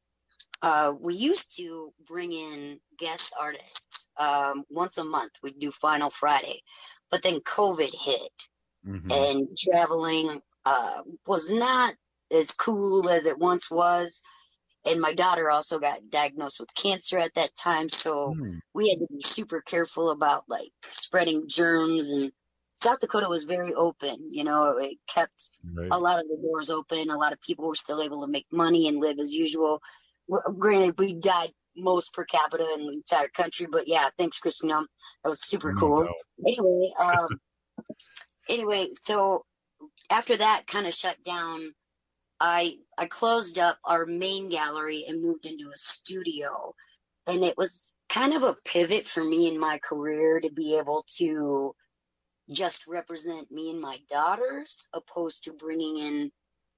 Speaker 3: uh, we used to bring in guest artists um, once a month. We'd do Final Friday, but then COVID hit, mm-hmm. and traveling uh, was not as cool as it once was. And my daughter also got diagnosed with cancer at that time, so mm. we had to be super careful about like spreading germs. And South Dakota was very open, you know, it kept right. a lot of the doors open. A lot of people were still able to make money and live as usual. Well, granted, we died most per capita in the entire country, but yeah, thanks, Christina. That was super cool. No. Anyway, um, anyway, so after that kind of shut down, I I closed up our main gallery and moved into a studio. And it was kind of a pivot for me in my career to be able to just represent me and my daughters, opposed to bringing in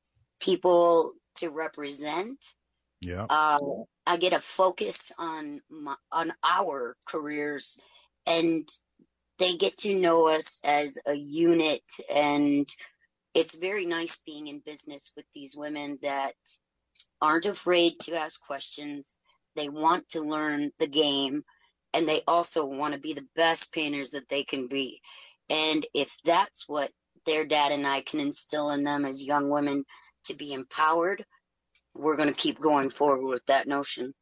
Speaker 3: people to represent. Yeah. Uh, I get a focus on my, on our careers, and they get to know us as a unit. And it's very nice being in business with these women that aren't afraid to ask questions. They want to learn the game, and they also want to be the best painters that they can be. And if that's what their dad and I can instill in them as young women, to be empowered, we're going to keep going forward with that notion.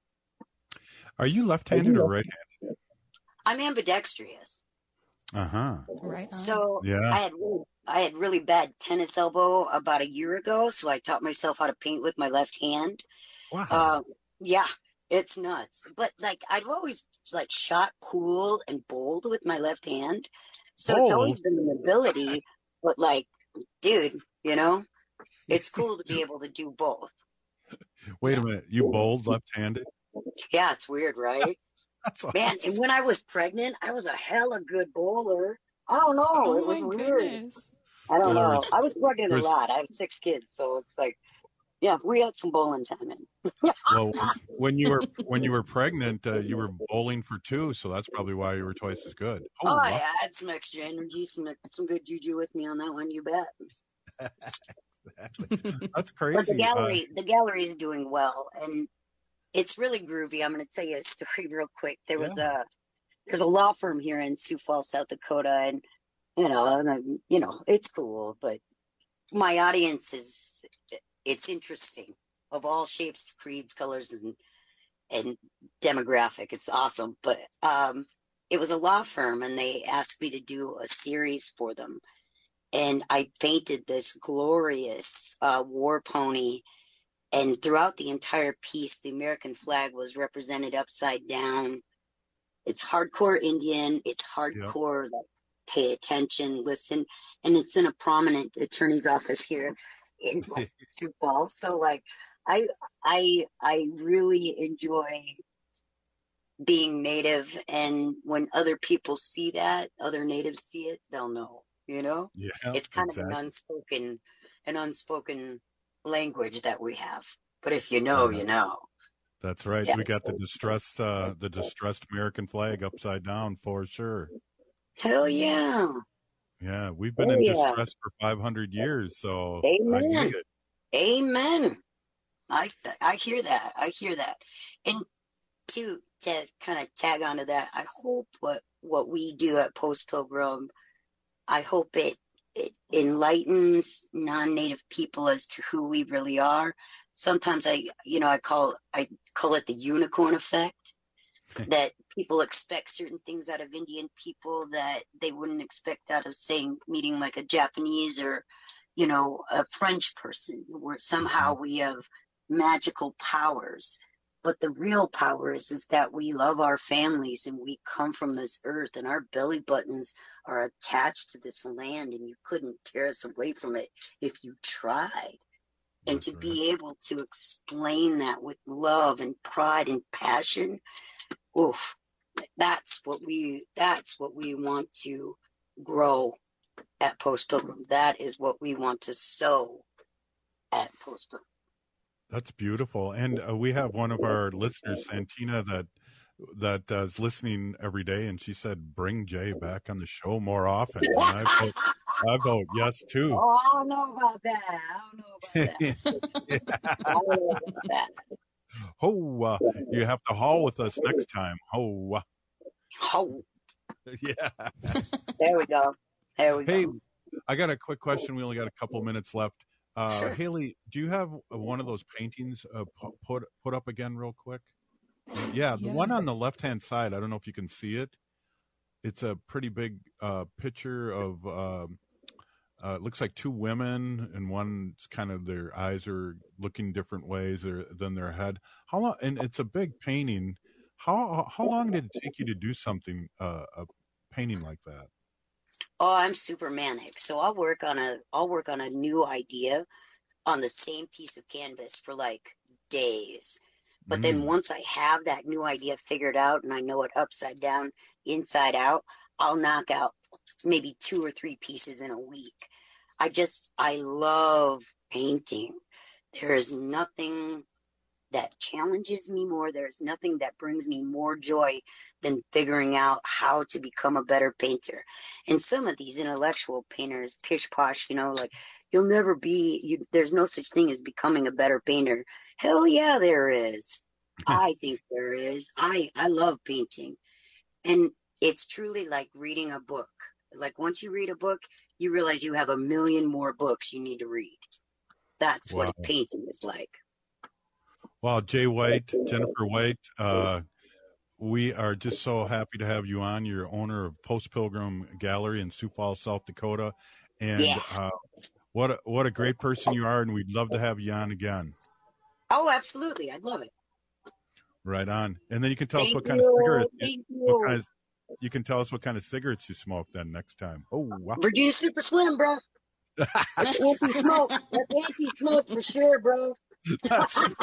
Speaker 16: Are you left-handed or right-handed?
Speaker 3: I'm ambidextrous.
Speaker 16: Uh-huh.
Speaker 21: Right.
Speaker 3: So
Speaker 16: yeah.
Speaker 3: I had really, I had really bad tennis elbow about a year ago, so I taught myself how to paint with my left hand.
Speaker 16: Wow.
Speaker 3: Um, yeah, it's nuts. But like I've always like shot cool and bold with my left hand, so bold. It's always been an ability. But like, dude, you know, it's cool to be able to do both.
Speaker 16: Wait a minute, you bowled left-handed?
Speaker 3: Yeah, it's weird, right?
Speaker 16: That's awesome.
Speaker 3: Man, and when I was pregnant, I was a hella good bowler. I don't know.
Speaker 21: Oh
Speaker 3: it was
Speaker 21: my
Speaker 3: weird.
Speaker 21: goodness.
Speaker 3: I don't
Speaker 16: Well,
Speaker 3: know.
Speaker 16: was-
Speaker 3: I was pregnant
Speaker 16: was-
Speaker 3: a lot. I have six kids, so it's like, yeah, we had some bowling time in.
Speaker 16: Well, when you were when you were pregnant, uh, you were bowling for two, so that's probably why you were twice as good.
Speaker 3: Oh,
Speaker 16: wow.
Speaker 3: yeah, I had some extra energy, some some good juju with me on that one. You bet.
Speaker 16: Exactly. That's crazy.
Speaker 3: But the gallery,
Speaker 16: Uh,
Speaker 3: the gallery is doing well, and it's really groovy. I'm going to tell you a story real quick. There was a there's a law firm here in Sioux Falls, South Dakota, and you know, and, uh, you know, it's cool, but my audience is it's interesting, of all shapes, creeds, colors, and and demographic. It's awesome, but um, it was a law firm, and they asked me to do a series for them. And I painted this glorious uh, war pony, and throughout the entire piece, the American flag was represented upside down. It's hardcore Indian. It's hardcore, like, pay attention, listen. And it's in a prominent attorney's office here in Sioux Falls. So, like, I, I, I really enjoy being Native. And when other people see that, other Natives see it, they'll know. You know,
Speaker 16: yeah,
Speaker 3: it's kind
Speaker 16: exactly.
Speaker 3: of an unspoken, an unspoken language that we have. But if you know, you know.
Speaker 16: That's right.
Speaker 3: Yeah.
Speaker 16: We got the distressed, uh, the distressed American flag upside down for sure.
Speaker 3: Hell yeah.
Speaker 16: Yeah, we've been
Speaker 3: Oh,
Speaker 16: in
Speaker 3: yeah.
Speaker 16: distress for five hundred years, so I
Speaker 3: Amen.
Speaker 16: dig it.
Speaker 3: Amen. I I hear that. I hear that. And to to kind of tag onto that, I hope what what we do at Post Pilgrim, I hope it it enlightens non-native people as to who we really are. Sometimes I, you know, I call I call it the unicorn effect. That people expect certain things out of Indian people that they wouldn't expect out of, saying, meeting like a Japanese or, you know, a French person, where somehow we have magical powers. But the real power is, is that we love our families and we come from this earth and our belly buttons are attached to this land and you couldn't tear us away from it if you tried. And
Speaker 16: That's
Speaker 3: to
Speaker 16: right.
Speaker 3: be able to explain that with love and pride and passion, oof, that's what we that's what we want to grow at Post Pilgrim. That is what we want to sow at Post Pilgrim.
Speaker 16: That's beautiful. And uh, we have one of our listeners, Santina, that that uh, is listening every day, and she said, "Bring Jay back on the show more often." And I vote, I vote yes too.
Speaker 3: Oh, I don't know about that. I don't know about that. I don't know about that.
Speaker 16: Oh, uh, you have to haul with us next time. Oh, uh,
Speaker 3: Oh,
Speaker 16: yeah.
Speaker 3: there we go. There we
Speaker 16: Hey,
Speaker 3: go.
Speaker 16: I got a quick question. We only got a couple minutes left. Uh,
Speaker 3: Sure.
Speaker 16: Haley, do you have uh, one of those paintings uh, pu- put put up again real quick? Yeah, the
Speaker 21: Yeah.
Speaker 16: one on the left-hand side. I don't know if you can see it. It's a pretty big uh, picture of, um uh, it looks like two women, and one's kind of, their eyes are looking different ways or, than their head. How long? And it's a big painting. How how long did it take you to do something, uh, a painting like that?
Speaker 3: Oh, I'm super manic. So I'll work on a I'll work on a new idea on the same piece of canvas for like days. But then
Speaker 16: Mm.
Speaker 3: once I have that new idea figured out and I know it upside down, inside out, I'll knock out maybe two or three pieces in a week. I just I love painting. There is nothing that challenges me more. There's nothing that brings me more joy than figuring out how to become a better painter. And some of these intellectual painters, pish posh, you know, like, you'll never be, you, there's no such thing as becoming a better painter. Hell yeah, there is. I think there is. I, I love painting. And it's truly like reading a book. Like, once you read a book, you realize you have a million more books you need to read. That's
Speaker 16: Wow.
Speaker 3: what painting is like.
Speaker 16: Well, Jay White, Jennifer White, uh, we are just so happy to have you on. You're owner of Post Pilgrim Gallery in Sioux Falls, South Dakota. And
Speaker 3: Yeah.
Speaker 16: uh, what a, what a great person you are, and we'd love to have you on again.
Speaker 3: Oh, absolutely. I'd love it.
Speaker 16: Right on. And then you can tell us
Speaker 3: Thank
Speaker 16: what kind of
Speaker 3: you.
Speaker 16: cigarettes
Speaker 3: Thank
Speaker 16: what
Speaker 3: you.
Speaker 16: kind of, you can tell us what kind of cigarettes you smoke then next time. Oh, wow.
Speaker 3: Virginia Super Slim, bro. That's anti-smoke. That's anti-smoke for sure, bro.
Speaker 16: That's right.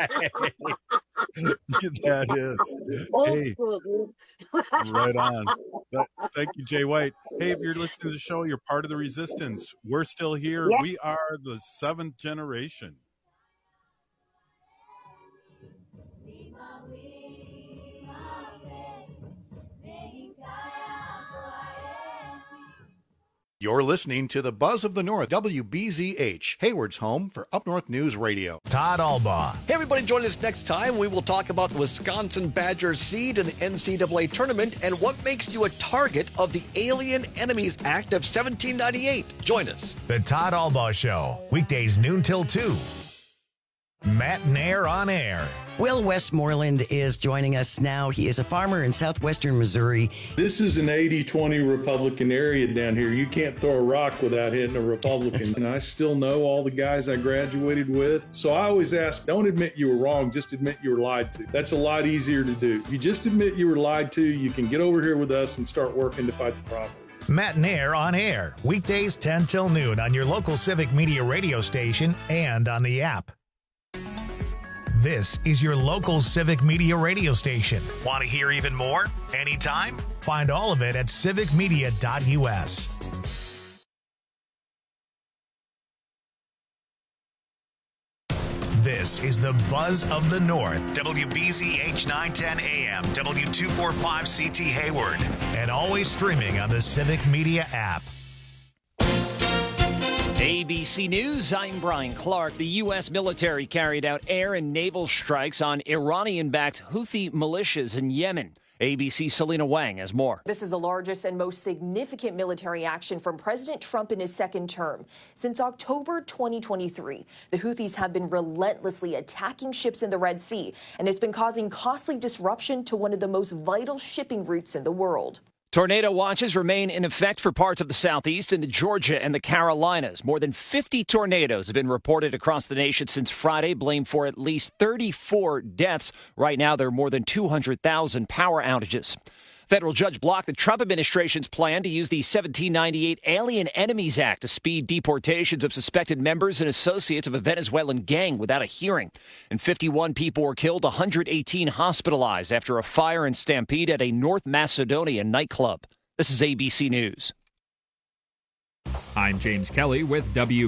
Speaker 16: That is.
Speaker 3: Old
Speaker 16: Hey,
Speaker 3: school, dude.
Speaker 16: right on. That, thank you, Jay White. Hey, if you're listening to the show, you're part of the resistance. We're still here.
Speaker 3: Yeah.
Speaker 16: We are the seventh generation.
Speaker 2: You're listening to the Buzz of the North, W B Z H, Hayward's home for Up North News Radio.
Speaker 1: Todd Albaugh.
Speaker 29: Hey, everybody, join us next time. We will talk about the Wisconsin Badgers seed in the N C double A tournament and what makes you a target of the Alien Enemies Act of seventeen ninety-eight. Join us.
Speaker 1: The Todd Albaugh Show, weekdays noon till two. Matt Nair on air.
Speaker 5: Will Westmoreland is joining us now. He is a farmer in southwestern Missouri.
Speaker 9: This is an eighty twenty Republican area down here. You can't throw a rock without hitting a Republican. And I still know all the guys I graduated with. So I always ask, don't admit you were wrong, just admit you were lied to. That's a lot easier to do. If you just admit you were lied to, you can get over here with us and start working to fight the problem.
Speaker 1: Matt Nair on air, weekdays ten till noon on your local Civic Media radio station and on the app. This is your local Civic Media radio station. Want to hear even more? Anytime? Find all of it at civic media dot U S. This is the Buzz of the North, W B Z H nine ten A M, W two forty-five C T Hayward, and always streaming on the Civic Media app.
Speaker 10: A B C News, I'm Brian Clark. The U S military carried out air and naval strikes on Iranian-backed Houthi militias in Yemen. A B C's Selena Wang has more.
Speaker 11: This is the largest and most significant military action from President Trump in his second term. Since October twenty twenty-three, the Houthis have been relentlessly attacking ships in the Red Sea, and it's been causing costly disruption to one of the most vital shipping routes in the world.
Speaker 10: Tornado watches remain in effect for parts of the southeast into Georgia and the Carolinas. More than fifty tornadoes have been reported across the nation since Friday, blamed for at least thirty-four deaths. Right now, there are more than two hundred thousand power outages. Federal judge blocked the Trump administration's plan to use the seventeen ninety-eight Alien Enemies Act to speed deportations of suspected members and associates of a Venezuelan gang without a hearing. And fifty-one people were killed, one hundred eighteen hospitalized after a fire and stampede at a North Macedonia nightclub. This is A B C News.
Speaker 12: I'm James Kelly with W